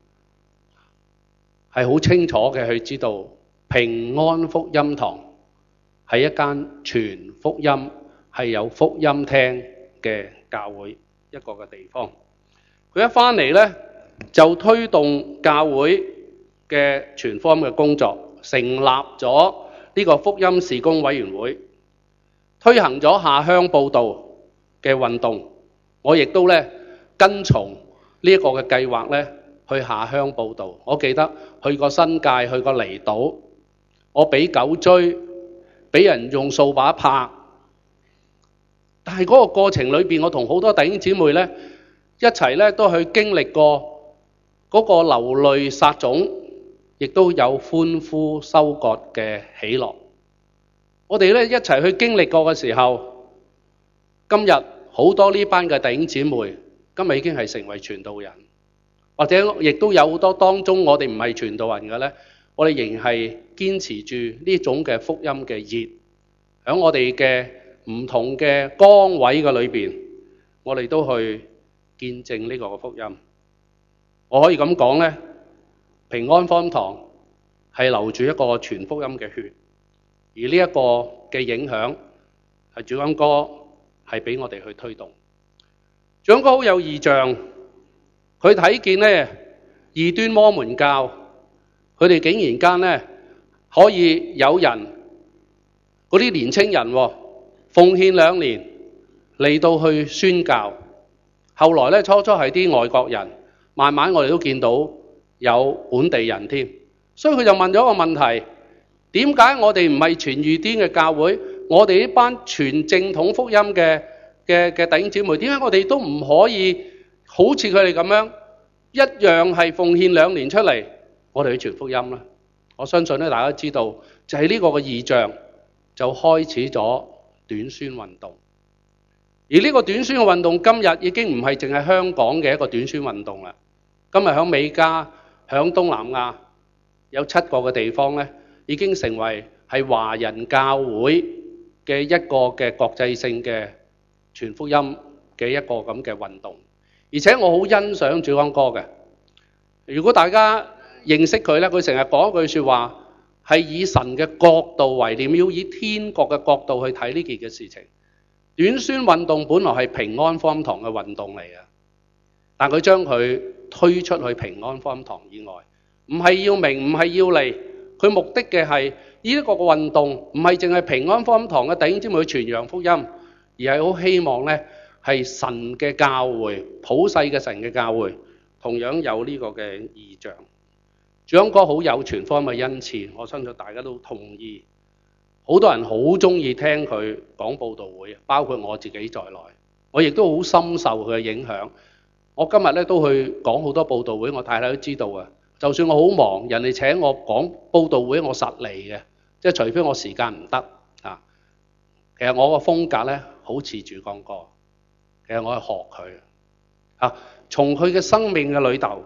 係好清楚嘅去知道平安福音堂係一間傳福音係有福音廳嘅教會一個嘅地方。佢一返嚟呢，就推動教會嘅傳福音嘅工作，成立咗呢個福音事工委員會，推行咗下鄉報道嘅運動。我亦都呢跟從呢一個嘅計劃呢去下鄉報道。我記得去過新界，去過離島，我俾狗追，俾人用掃把拍。但係嗰個過程裏邊，我同好多弟兄姊妹呢一齊呢都去經歷過嗰個流淚撒種，亦都有歡呼收割嘅喜樂。我哋呢一齊去經歷過嘅時候，今日好多呢班嘅弟兄姊妹，今日已經係成為傳道人，或者亦都有好多當中我哋唔係傳道人嘅呢，我哋仍然係堅持住呢種嘅福音嘅熱，喺我哋嘅唔同嘅崗位嘅裏邊，我哋都去見證呢個嘅福音。我可以咁講呢，平安福音堂係流住一個傳福音嘅血，而呢一個嘅影響係主安哥係俾我哋去推動。主安哥好有異象，佢睇見呢異端摩門教，佢哋竟然間呢可以有人嗰啲年青人奉獻兩年嚟到去宣教。後來呢，初初係啲外國人，慢慢我哋都見到有本地人添。所以佢就問咗一個問題：點解我哋唔係傳異端嘅教會？我哋呢班傳正統福音嘅嘅嘅弟兄姊妹，點解我哋都唔可以好似佢哋咁樣一樣係奉獻兩年出嚟，我哋去傳福音呢？我相信咧，大家知道就係呢個嘅異象就開始咗短宣運動。而呢個短宣嘅運動今日已經唔係淨係香港嘅一個短宣運動啦。今日響美加、響東南亞有七個嘅地方咧，已經成為係華人教會嘅一個嘅國際性嘅傳福音嘅一個咁嘅運動。而且我好欣賞主安哥嘅。如果大家認識佢咧，佢成日講一句說話，係以神嘅角度為念，要以天國嘅角度去睇呢件嘅事情。短宣運動本來係平安福音堂嘅運動嚟嘅，但佢將佢推出去平安福音堂以外，唔係要名，唔係要利，佢目的嘅係呢一個嘅運動，唔係淨係平安福音堂嘅弟兄姊妹去傳揚福音，而係好希望呢係神嘅教會，普世嘅神嘅教會，同樣有呢個嘅異象。主安哥好有傳福音嘅恩賜，我相信大家都同意。好多人好中意聽佢講佈道會，包括我自己在內，我亦都好深受佢嘅影響。我今日咧都去講好多佈道會，我太太都知道啊。就算我好忙，人哋請我講佈道會，我實嚟嘅，即係除非我時間唔得啊。其實我個風格咧好似主光哥，其實我係學佢啊，從佢嘅生命嘅裏頭。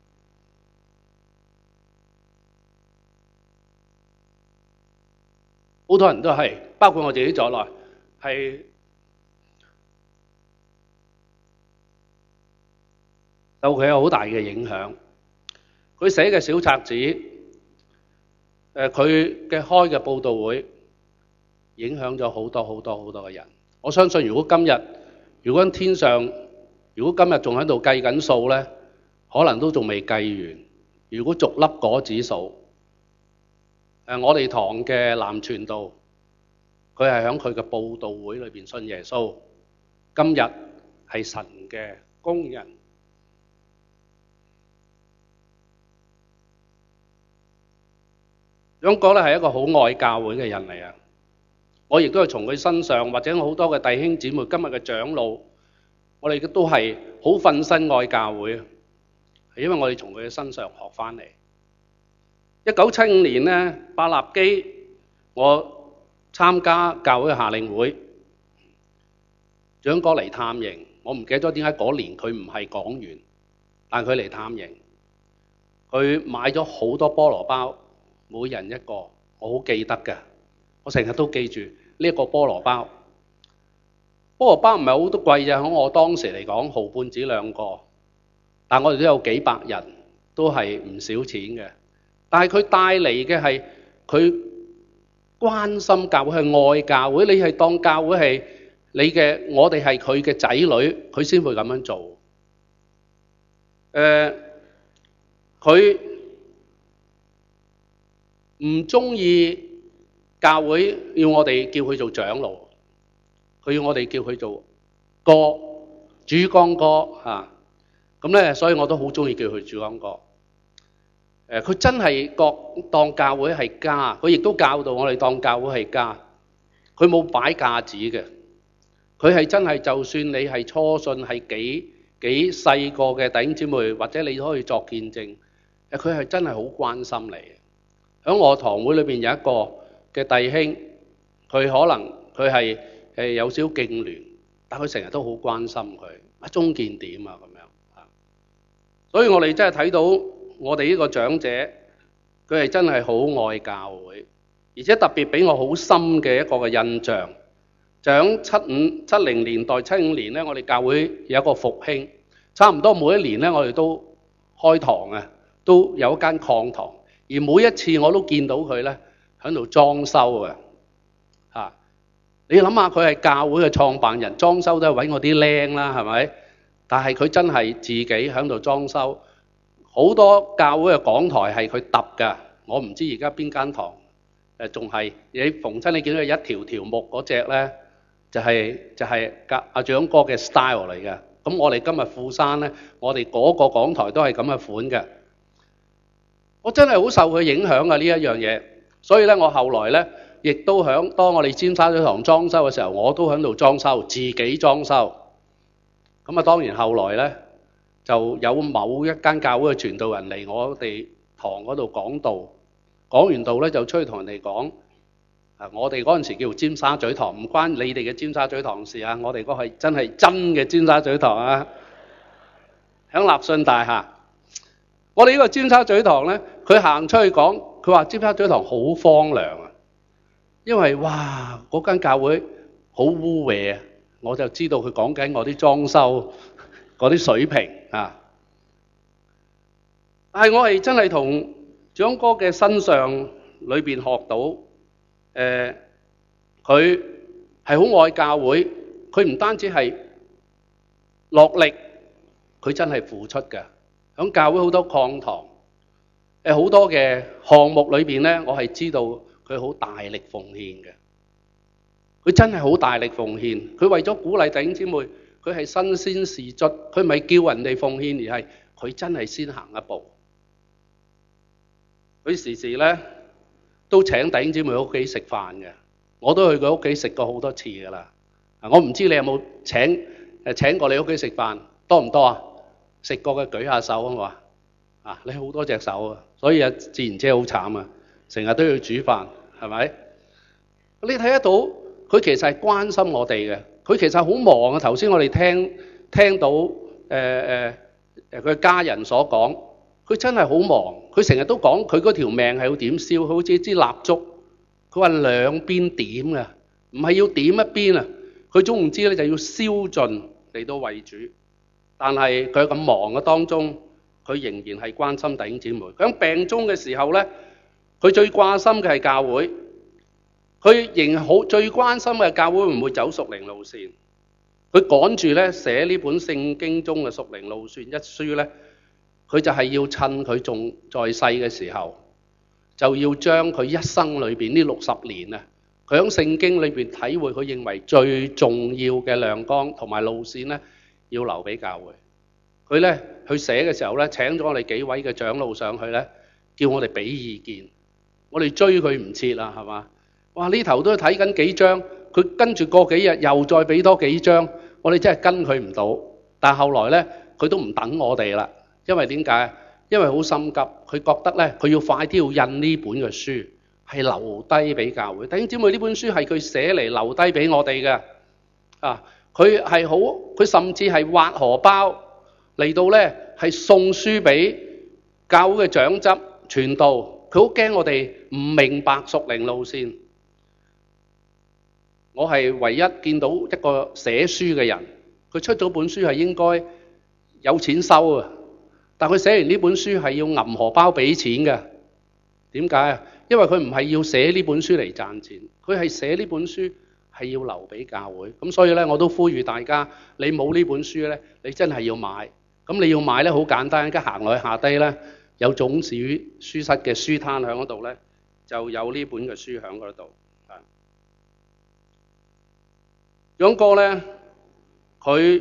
好多人都係，包括我自己在內，係受佢有好大嘅影響。佢寫嘅小冊子，誒佢嘅開嘅佈道會，影響咗好多好多好多嘅人。我相信如果今日，如果天上如果今日仲喺度計緊數咧，可能都仲未計完。如果逐粒果子數，誒我哋堂嘅南傳道，佢係喺佢嘅佈道會裏邊信耶穌，今日係神嘅工人。張哥咧係一個好愛教會嘅人嚟啊！我亦都係從佢身上，或者好多嘅弟兄姊妹，今日嘅長老，我哋都係好奮身愛教會，係因為我哋從佢嘅身上學翻嚟。一九七五年咧，百立基，我參加教會嘅夏令會，長哥嚟探營，我唔記得咗點解嗰年佢唔係講員，但佢嚟探營，佢買咗好多菠蘿包，每人一個，我好記得嘅，我成日都記住呢一個菠蘿包。菠蘿包唔係好多貴啫，喺我當時嚟講，毫半子兩個，但我哋都有幾百人，都係唔少錢嘅。但係佢帶嚟嘅係佢關心教會，係愛教會。你係當教會係你嘅，我哋係佢嘅仔女，佢先會咁樣做。誒、呃，佢唔中意教會要我哋叫佢做長老，佢要我哋叫佢做哥，主光哥嚇。咁、啊、咧，所以我都好中意叫佢主光哥。誒，佢真係覺當教會係家，佢亦都教導我哋當教會係家。佢冇擺架子嘅，佢係真係就算你係初信係幾幾細個嘅弟兄姊妹，或者你都可以作見證。誒，佢係真係好關心你。喺我堂會裏邊有一個嘅弟兄，佢可能佢係誒有少少敬聯，但佢成日都好關心佢。啊，中見點啊咁樣啊，所以我哋真係睇到。我哋呢個長者，佢係真係好愛教會，而且特別俾我好深嘅一個嘅印象，就喺七五七零年代七五年咧，我哋教會有一個復興，差唔多每一年咧，我哋都開堂啊，都有一間擴堂，而每一次我都見到佢咧喺度裝修嘅嚇。你諗下，佢係教會嘅創辦人，裝修都係揾我啲靚啦，係咪？但係佢真係自己喺度裝修。好多教會嘅講台係佢揼㗎，我唔知而家邊間堂誒仲係你逢親你見到一條條木嗰隻咧，就係就係阿長哥嘅 style 嚟嘅。咁我哋今日富山咧，我哋嗰個講台都係咁嘅款嘅。我真係好受佢影響啊呢一樣嘢，所以咧我後來咧亦都響當我哋尖沙咀堂裝修嘅時候，我都喺度裝修，自己裝修。咁啊當然後來咧。就有某一間教會嘅傳道人嚟我哋堂嗰度講道，講完道咧就出去同人哋講，啊我哋嗰陣時叫尖沙咀堂，唔關你哋嘅尖沙咀堂事啊，我哋嗰係真係真嘅尖沙咀堂啊，響立信大廈。我哋呢個尖沙咀堂咧，佢行出去講，佢話尖沙咀堂好荒涼啊，因為哇嗰間教會好污穢啊，我就知道佢講緊我啲裝修。嗰啲水平啊，但係我係真係從長哥嘅身上裏邊學到，誒佢係好愛教會，佢唔單止係落力，佢真係付出嘅。響教會好多講堂，誒好多嘅項目裏邊咧，我係知道佢好大力奉獻嘅，佢真係好大力奉獻，佢為咗鼓勵弟兄姊妹。佢係身先士卒，佢唔係叫人哋奉獻，而係佢真係先行一步。佢時時咧都請弟兄姊妹屋企食飯嘅，我都去佢屋企食過好多次㗎啦。我唔知你有冇請誒請過你屋企食飯，多唔多啊？食過嘅舉下手啊嘛。啊，你好多隻手啊，所以啊，自然姐好慘啊，成日都要煮飯，係咪？你睇得到佢其實係關心我哋嘅。佢其實好忙啊！頭先我哋聽聽到誒誒誒佢家人所講，佢真係好忙。佢成日都講佢嗰條命係要點燒，好似支蠟燭。佢話兩邊點啊，唔係要點一邊啊。佢總唔知咧就要燒盡嚟到為主。但係佢咁忙嘅當中，佢仍然係關心弟兄姊妹。佢喺病中嘅時候咧，佢最掛心嘅係教會。佢仍好最關心嘅教會會唔會走屬靈路線？ 佢趕住咧寫呢本聖經中嘅屬靈路線一書咧，佢就係要趁佢仲在世嘅時候，就要將佢一生裏邊呢六十年啊，佢喺聖經裏邊體會佢認為最重要嘅亮光同埋路線咧，要留俾教會。佢咧去寫嘅時候咧，請咗我哋幾位嘅長老上去咧，叫我哋俾意見。我哋追佢唔切啦，係嘛？哇！呢頭都睇緊幾章，佢跟住過幾日又再俾多幾章，我哋真係跟佢唔到。但係後來咧，佢都唔等我哋啦，因為點解？因為好心急，佢覺得咧，佢要快啲要印呢本嘅書，係留低俾教會。弟兄姊妹，呢本書係佢寫嚟留低俾我哋嘅。啊，佢係好，佢甚至係挖荷包嚟到咧，係送書俾教會嘅長執傳道。佢好驚我哋唔明白屬靈路線。我係唯一見到一個寫書嘅人，佢出咗本書係應該有錢收啊，但佢寫完呢本書係要銀荷包俾錢嘅。點解啊？因為佢唔係要寫呢本書嚟賺錢，佢係寫呢本書係要留俾教會。咁所以咧，我都呼籲大家，你冇呢本書咧，你真係要買。咁你要買咧，好簡單，而家行落去下低咧，有種子書室嘅書攤喺嗰度咧，就有呢本嘅書喺嗰度。楊哥咧，佢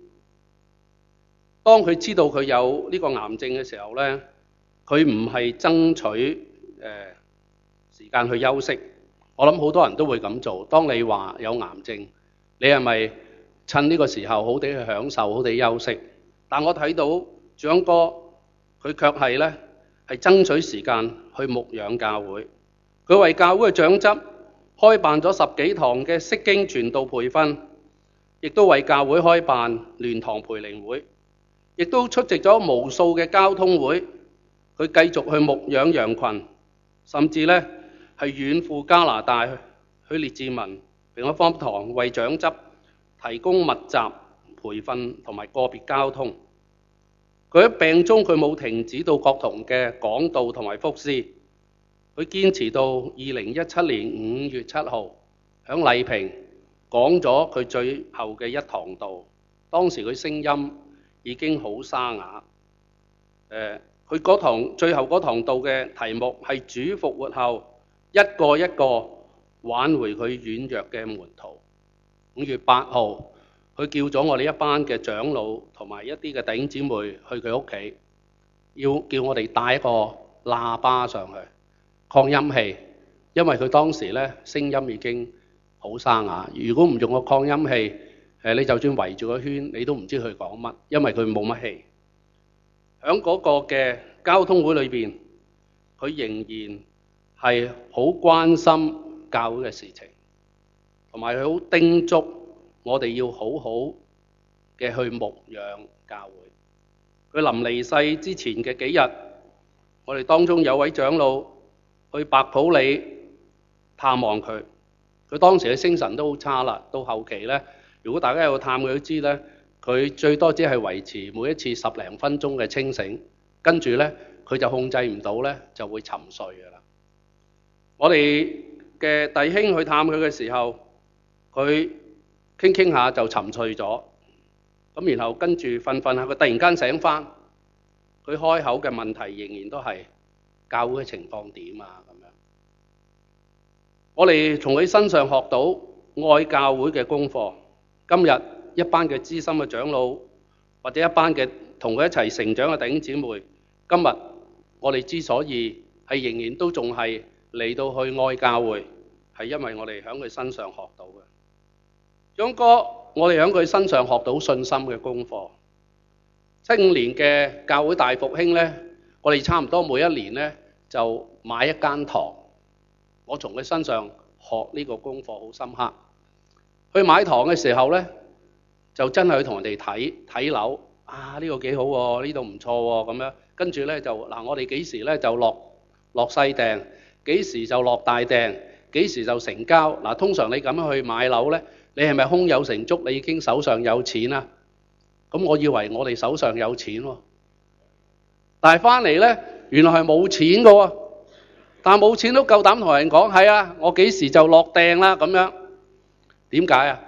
當佢知道佢有呢個癌症嘅時候咧，佢唔係爭取誒、呃、時間去休息。我諗好多人都會咁做。當你話有癌症，你係咪趁呢個時候好地去享受，好地休息？但我睇到楊哥，佢卻係咧係爭取時間去牧養教會。佢為教會嘅長執開辦咗十幾堂嘅釋經傳道培訓，亦都為教會開辦聯堂培靈會，亦都出席咗無數嘅交通會。佢繼續去牧養羊群，甚至咧係遠赴加拿大去列治文平安福音堂為長執提供密集培訓同埋個別交通。佢喺病中，佢冇停止到各同嘅講道同埋服侍。佢堅持到二零一七年五月七號響麗屏講咗佢最後嘅一堂道。當時佢聲音已經好沙啞。誒，佢嗰堂最後嗰堂道嘅題目係主復活後一個一個挽回佢軟弱嘅門徒。五月八號，佢叫咗我哋一班嘅長老同埋一啲嘅弟兄姊妹去佢屋企，要叫我哋帶一個喇叭上去。擴音器，因為佢當時咧聲音已經好沙啞。如果唔用個擴音器，誒你就算圍住個圈，你都唔知佢講乜，因為佢冇乜氣。喺嗰個嘅交通會裏邊，佢仍然係好關心教會嘅事情，同埋佢好叮囑我哋要好好嘅去牧養教會。佢臨離世之前嘅幾日，我哋當中有位長老去白普理探望佢，佢當時嘅精神都好差啦。到後期咧，如果大家有探佢都知咧，佢最多只係維持每一次十零分鐘嘅清醒，跟住咧佢就控制唔到咧，就會沉睡㗎啦。我哋嘅弟兄去探佢嘅時候，佢傾傾下就沉睡咗，咁然後跟住瞓瞓下，佢突然間醒返，佢開口嘅問題仍然都係教會嘅情況點啊咁樣。我哋從佢身上學到愛教會嘅功課。今日一班嘅資深嘅長老，或者一班嘅同佢一齊成長嘅弟兄姊妹，今日我哋之所以係仍然都仲係嚟到去愛教會，係因為我哋喺佢身上學到嘅。楊哥，我哋喺佢身上學到信心嘅功課。七五年嘅教會大復興咧，我哋差唔多每一年咧就買一間堂。我從佢身上學呢個功課好深刻。去買堂嘅時候咧，就真係去同人哋睇睇樓。啊，呢個幾好喎，呢度唔錯喎，咁樣。跟住咧就嗱，我哋幾時咧就落落細訂，幾時就落大訂，幾時就成交。嗱，通常你咁樣去買樓咧，你係咪胸有成竹？你已經手上有錢啊？咁我以為我哋手上有錢喎，但係翻嚟咧，原來係冇錢㗎喎。但係冇錢都夠膽同人講，係啊，我幾時就落訂啦咁樣。點解啊？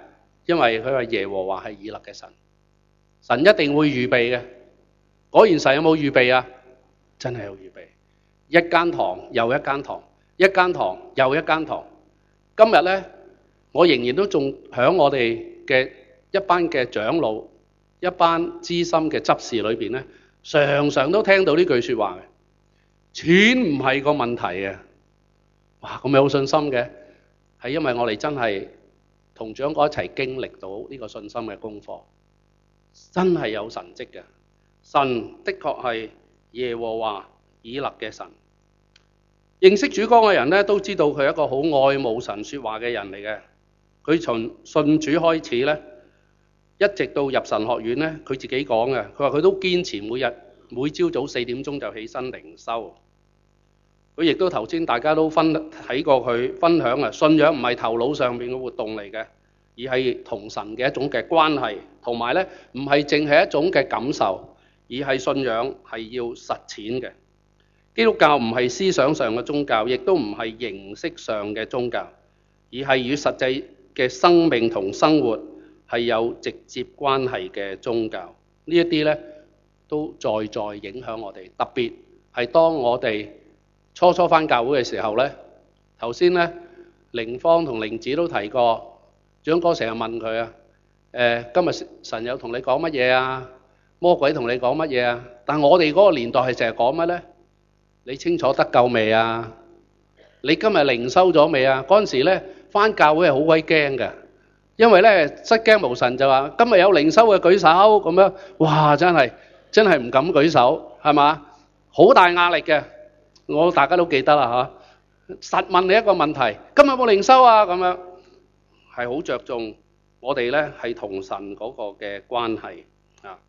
因為佢話耶和華係以勒嘅神，神一定會預備嘅。果然神有冇預備啊？真係有預備，一間堂又一間堂，一間堂又一間堂。今日呢，我仍然都仲響我哋嘅一班嘅長老、一班資深嘅執事裏邊呢，常常都聽到呢句説話嘅。錢唔係個問題啊！哇，咁有信心嘅，係因為我哋真係同長哥一齊經歷到呢個信心嘅功課，真係有神蹟嘅。神的確係耶和華以勒嘅神。認識主光嘅人咧，都知道佢係一個好愛慕神説話嘅人嚟嘅。佢從信主開始咧，一直到入神學院咧，佢自己講嘅，佢話佢都堅持每日每朝早四點鐘就起身靈修。佢亦都頭先大家都分睇過佢分享啊，信仰唔係頭腦上面嘅活動嚟嘅，而係同神嘅一種嘅關係，同埋咧唔係淨係一種嘅感受，而係信仰係要實踐嘅。基督教唔係思想上嘅宗教，亦都唔係形式上嘅宗教，而係與實際嘅生命同生活係有直接關係嘅宗教。呢一啲咧都在在影響我哋，特別係當我哋初初返教會嘅時候咧，頭先咧靈芳同靈子都提過，長哥成日問佢啊，誒今日神有同你講乜嘢啊？魔鬼同你講乜嘢啊？但我哋嗰個年代係成日講乜咧？你清楚得救未啊？你今日靈修咗未啊？嗰陣時咧返教會係好鬼驚嘅，因為咧失驚無神就話今日有靈修嘅舉手咁樣，哇真係真係唔敢舉手係嘛？好大壓力嘅。我大家都記得啦嚇，實問你一個問題，今日有冇靈修啊？咁樣係好着重我哋咧係同神嗰個嘅關係啊。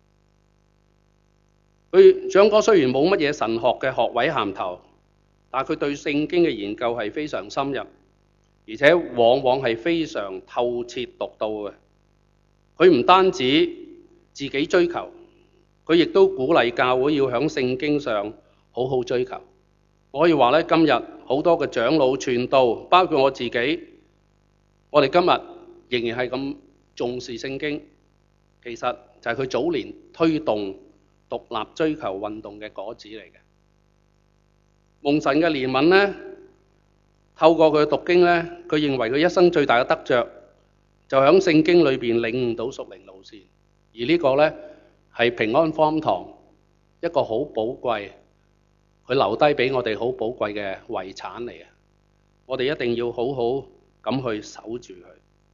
佢長哥雖然冇乜嘢神學嘅學位銜頭，但係佢對聖經嘅研究係非常深入，而且往往係非常透徹獨到嘅。佢唔單止自己追求，佢亦都鼓勵教會要喺聖經上好好追求。我可以話咧，今日好多嘅長老傳道，包括我自己，我哋今日仍然係咁重視聖經，其實就係佢早年推動獨立追求運動嘅果子嚟嘅。蒙神嘅憐憫咧，透過佢嘅讀經咧，佢認為佢一生最大嘅得着就喺聖經裏邊領悟到屬靈路線，而呢個咧係平安福音堂一個好寶貴，佢留低俾我哋好寶貴嘅遺產嚟嘅，我哋一定要好好咁去守住佢。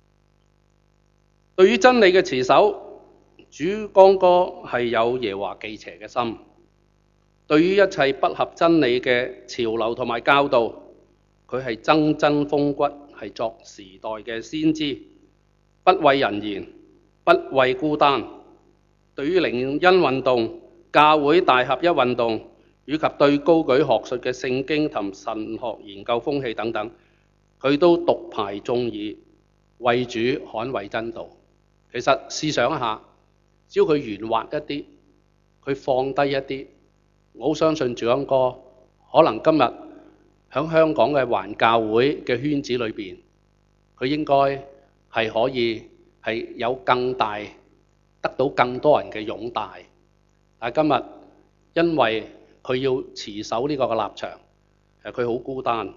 對於真理嘅持守，主光哥係有耶和華忌邪嘅心。對於一切不合真理嘅潮流同埋教導，佢係錚錚風骨，係作時代嘅先知，不畏人言，不畏孤單。對於靈恩運動、教會大合一運動，以及對高舉學術嘅聖經同神學研究風氣等等，佢都獨排眾議，為主捍衛真道。其實試想一下，只要佢圓滑一啲，佢放低一啲，我好相信主安哥可能今日喺香港嘅環教會嘅圈子裏邊，佢應該係可以係有更大得到更多人嘅擁戴。但係今日因為佢要持守呢個嘅立場，係佢好孤單。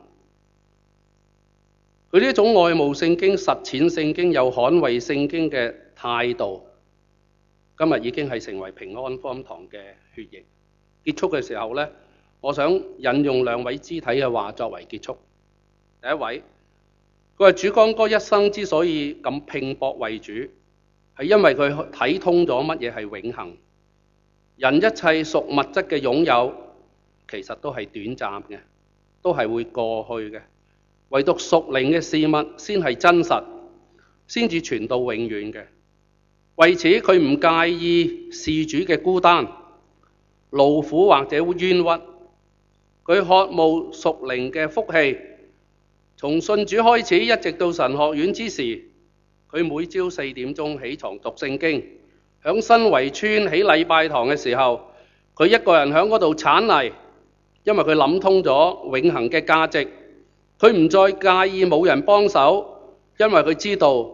佢呢種愛慕聖經、實踐聖經又捍衛聖經嘅態度，今日已經係成為平安福音堂嘅血液。結束嘅時候呢，我想引用兩位肢體嘅話作為結束。第一位，佢話主光哥一生之所以咁拼搏為主，係因為佢睇通咗乜嘢係永恆。人一切屬物質嘅擁有，其實都係短暫嘅，都係會過去嘅。唯獨屬靈嘅事物先係真實，先至傳到永遠嘅。為此，佢唔介意事主嘅孤單、勞苦或者冤屈，佢渴慕屬靈嘅福氣。從信主開始，一直到神學院之時，佢每朝四點鐘起床讀聖經。響新圍村起禮拜堂嘅時候，佢一個人響嗰度鏟泥，因為佢諗通咗永恆嘅價值。佢唔再介意冇人幫手，因為佢知道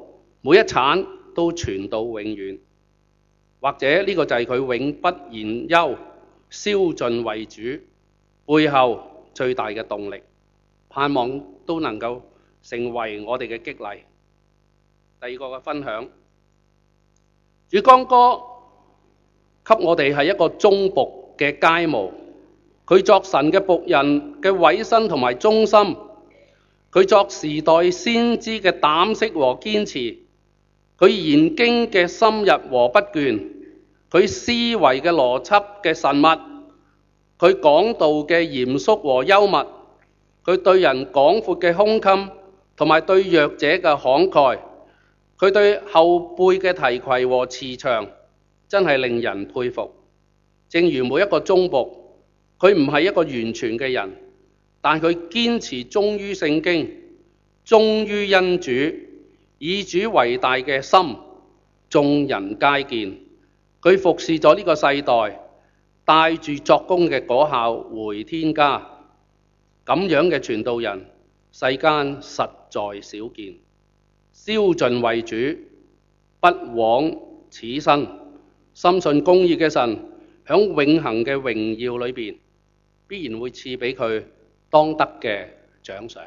每一產都傳到永遠。或者呢個就係佢永不言休、燒盡為主背後最大嘅動力，盼望都能夠成為我哋嘅激勵。第二個嘅分享，主江歌給我哋係一個忠僕嘅楷模，佢作神嘅僕人嘅委身同埋忠心，佢作時代先知嘅膽識和堅持，佢研經嘅深入和不倦，佢思維嘅邏輯嘅神密，佢講道嘅嚴肅和幽默，佢對人廣闊嘅胸襟同埋對弱者嘅慷慨，佢對後輩嘅提攜和慈祥，真係令人佩服。正如每一個忠僕，佢唔係一個完全嘅人，但佢堅持忠於聖經，忠於恩主，以主為大嘅心，眾人皆見。佢服侍咗呢個世代，帶住作工嘅果效回天家。咁樣嘅傳道人，世間實在少見。燒盡為主，不枉此生。深信公義嘅神，響永恆嘅榮耀裏邊，必然會賜俾佢當得嘅獎賞。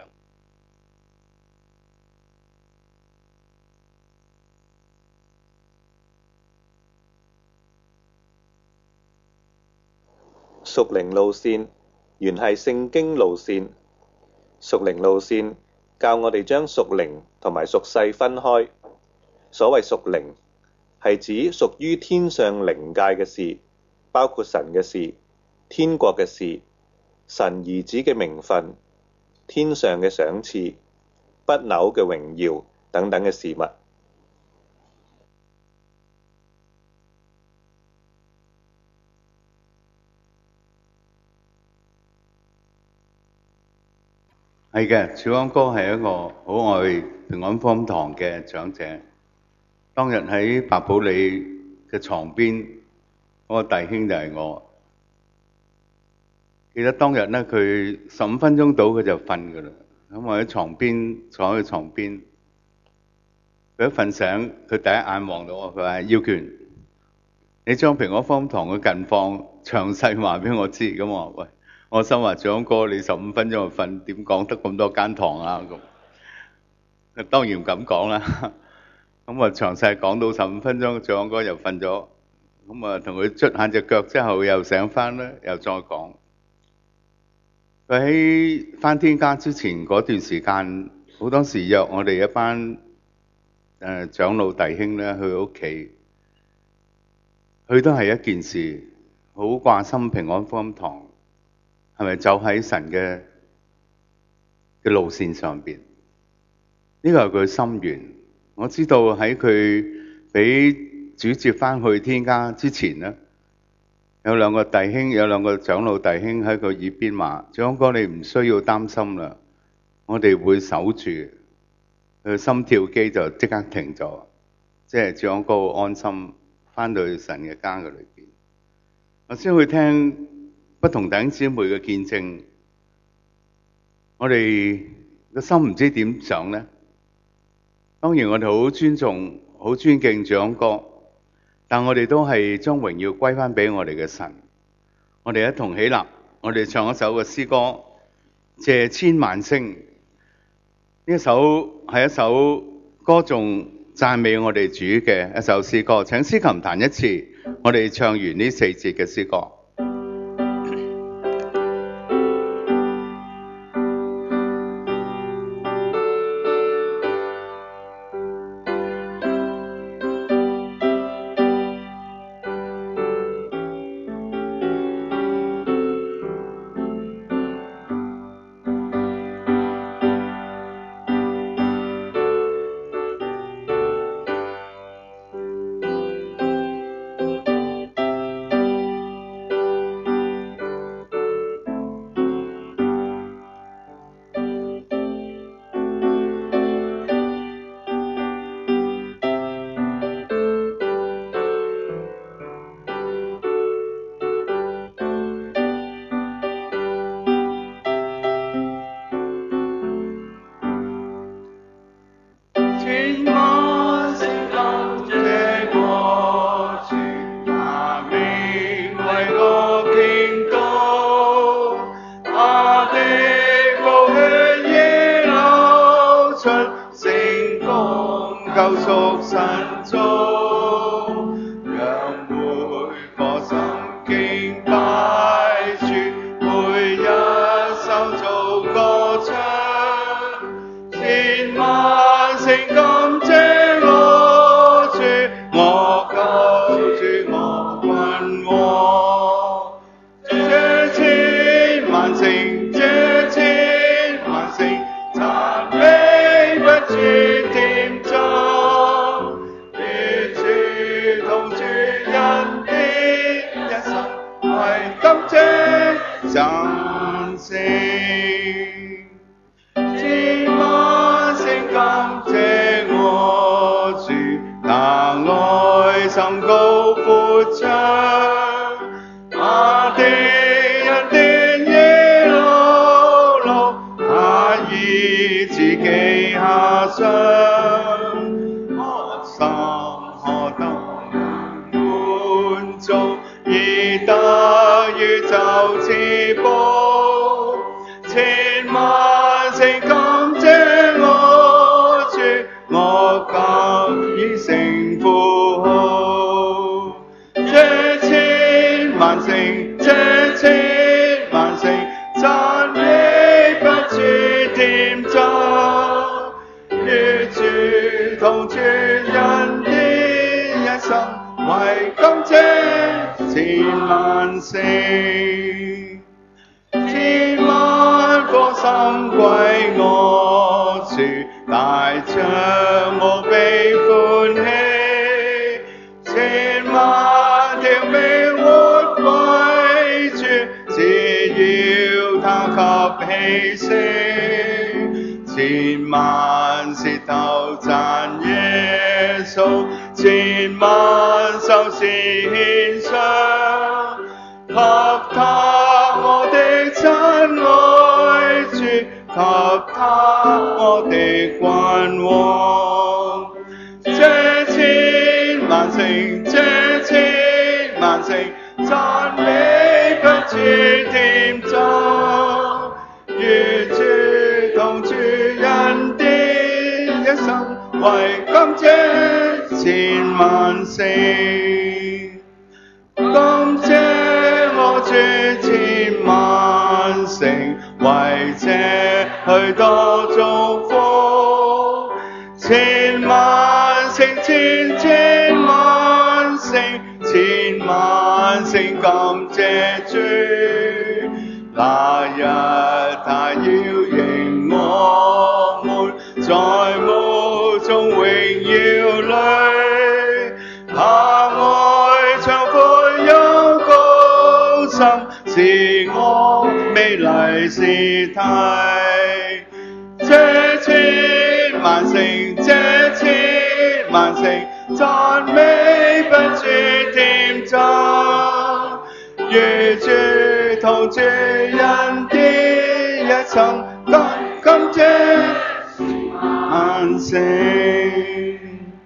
屬靈路線原係聖經路線，屬靈路線教我哋將屬靈同埋屬世分開。所謂屬靈，係指屬於天上靈界嘅事，包括神嘅事、天國嘅事、神兒子嘅名分、天上嘅賞賜、不朽嘅榮耀等等嘅事物。 係嘅，小安哥係一個好愛平安福音堂嘅長者。當日喺白普理嘅床邊，嗰個弟兄就係我。記得當日咧，佢十五分鐘到佢就瞓噶啦。咁我喺床邊坐喺床邊，佢一瞓醒，佢第一眼望到我，佢話：耀權，你將平安福音堂嘅近況詳細話俾我知。咁我話：喂。我心話長哥，你十五分鐘就瞓，點講得咁多間堂啊？咁當然唔敢講啦。咁啊詳細講到十五分鐘，長哥又瞓咗。咁啊同佢捽下隻腳之後，又醒翻啦，又再講。佢喺返天家之前嗰段時間，好多時約我哋一班誒、呃、長老弟兄咧去屋企，佢都係一件事，好掛心平安福音堂。係咪就喺神嘅嘅路線上邊？呢個係佢心願。我知道喺佢俾主接翻去天家之前咧，有兩個弟兄，有兩個長老弟兄喺佢耳邊話：長哥，你唔需要擔心啦，我哋會守住。佢心跳機就即刻停咗，即係長哥安心翻到去神嘅家嘅裏邊。我先去聽不同弟兄姊妹嘅見證，我哋個心唔知點想呢？當然我哋好尊重、好尊敬長哥，但我哋都係將榮耀歸翻俾我哋嘅神。我哋一同起立，我哋唱一首嘅詩歌《謝千萬聲》。呢一首係一首歌頌讚美我哋主嘅一首詩歌。請司琴彈一次，我哋唱完呢四節嘅詩歌。 救贖神足，讓每個心敬拜主，每一生做歌唱，千萬聲感謝我主，我救主我君王，這千萬聲，這千萬聲讚美不住點奏，與主同住人的一生，為感謝讚聲，千萬聲感謝我主，他愛心高闊長，他的人的野路路，他以自己下上，我心何等滿足，已得宇宙至寶，千萬聲感謝我主，我今已成富豪，這千萬聲，這千萬聲讚美不住點奏，與主同住人的一生，為感謝千萬聲，千萬顆心歸我主，大將無比歡喜，千萬條命活歸主，只要他給氣息，千萬舌頭讚耶穌，千萬手是獻上，給他我的親愛主，給他我的君王，這千萬聲，這千萬聲讚美不住點奏，與主同住人的一生，為感謝千萬聲，感謝我主千萬聲，為這許多祝福，千萬聲，千千萬聲，千萬聲感謝主，那日他要迎我們，在無中榮耀裏，他愛長闊又高深，是我美麗肢體，這千萬聲，這千萬聲讚美不住點奏，與主同住人的一生，感感謝萬聲。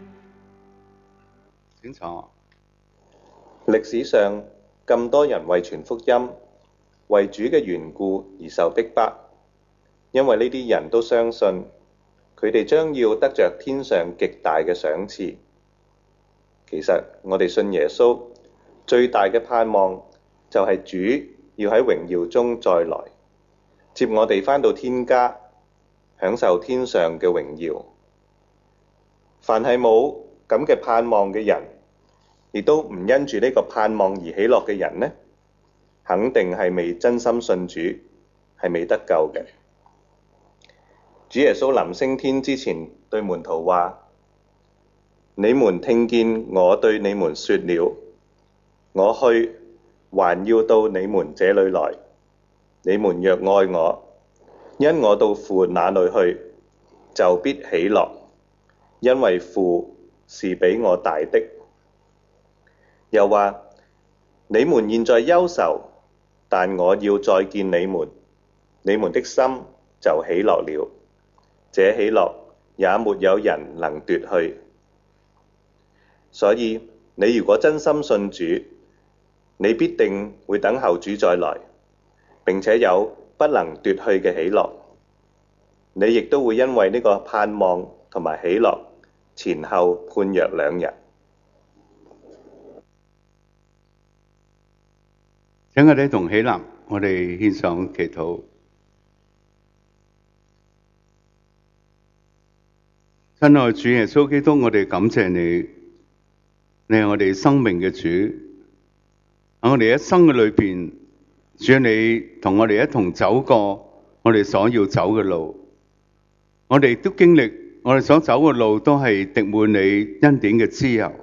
請坐。 歷史上咁多人為傳福音、為主嘅緣故而受逼迫，因為呢啲人都相信佢哋將要得着天上極大嘅賞賜。其實我哋信耶穌最大嘅盼望就係主要喺榮耀中再來，接我哋返到天家，享受天上嘅榮耀。凡係冇咁嘅盼望嘅人，亦都唔因住呢個盼望而喜樂嘅人呢，肯定係未真心信主，係未得救嘅。主耶穌臨升天之前對門徒話：你們聽見我對你們說了，我去，還要到你們這裏來。你們若愛我，因我到父那裏去，就必喜樂，因為父是比我大的。又話：你們現在憂愁，但我要再見你們，你們的心就喜樂了。這喜樂也沒有人能奪去。所以你如果真心信主，你必定會等候主再來，並且有不能奪去嘅喜樂。你亦都會因為呢個盼望同埋喜樂前後判若兩日。 請我哋一同起立，我哋獻上祈禱。親愛主耶穌基督，我哋感謝你，你係我哋生命嘅主。喺我哋一生嘅裏邊，主你同我哋一同走過我哋所要走嘅路。我哋都經歷我哋所走嘅路都係滴滿你恩典嘅滋油。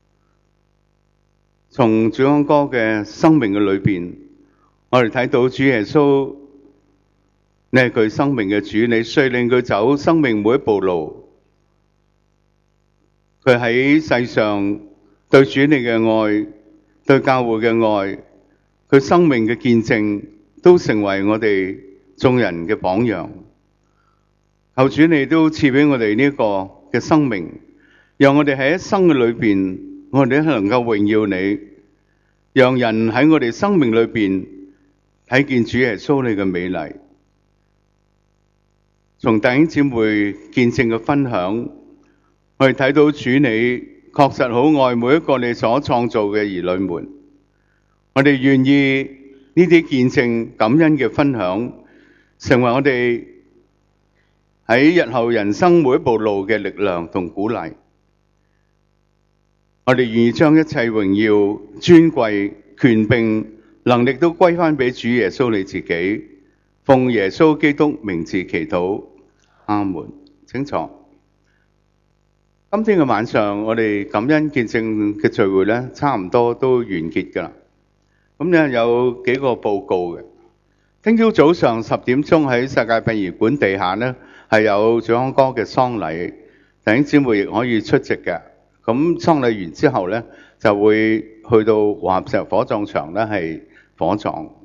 從主安哥嘅生命嘅裏邊，我哋睇到主耶穌，你係佢生命嘅主，你率領佢走生命每一步路。佢喺世上對主你嘅愛，對教會嘅愛，佢生命嘅見證，都成為我哋眾人嘅榜樣。求主你都賜俾我哋呢個嘅生命，讓我哋喺一生嘅裏邊，我哋能夠榮耀你，讓人喺我哋生命裏邊睇見主耶穌你嘅美麗。從弟兄姊妹見證嘅分享，我哋睇到主你確實好愛每一個你所創造嘅兒女們。我哋願意呢啲見證感恩嘅分享，成為我哋喺日後人生每一步路嘅力量同鼓勵。我哋願意將一切榮耀、尊貴、權柄、能力都歸翻俾主耶穌你自己。奉耶穌基督名字祈禱，阿門。請坐。今天嘅晚上，我哋感恩見證嘅聚會咧，差唔多都完結㗎啦。咁咧有幾個報告嘅。聽朝早上十點鐘喺世界殯儀館地下咧，係有蔣康哥嘅喪禮，弟兄姊妹亦可以出席嘅。咁喪禮完之後咧，就會去到和合石火葬場咧係火葬。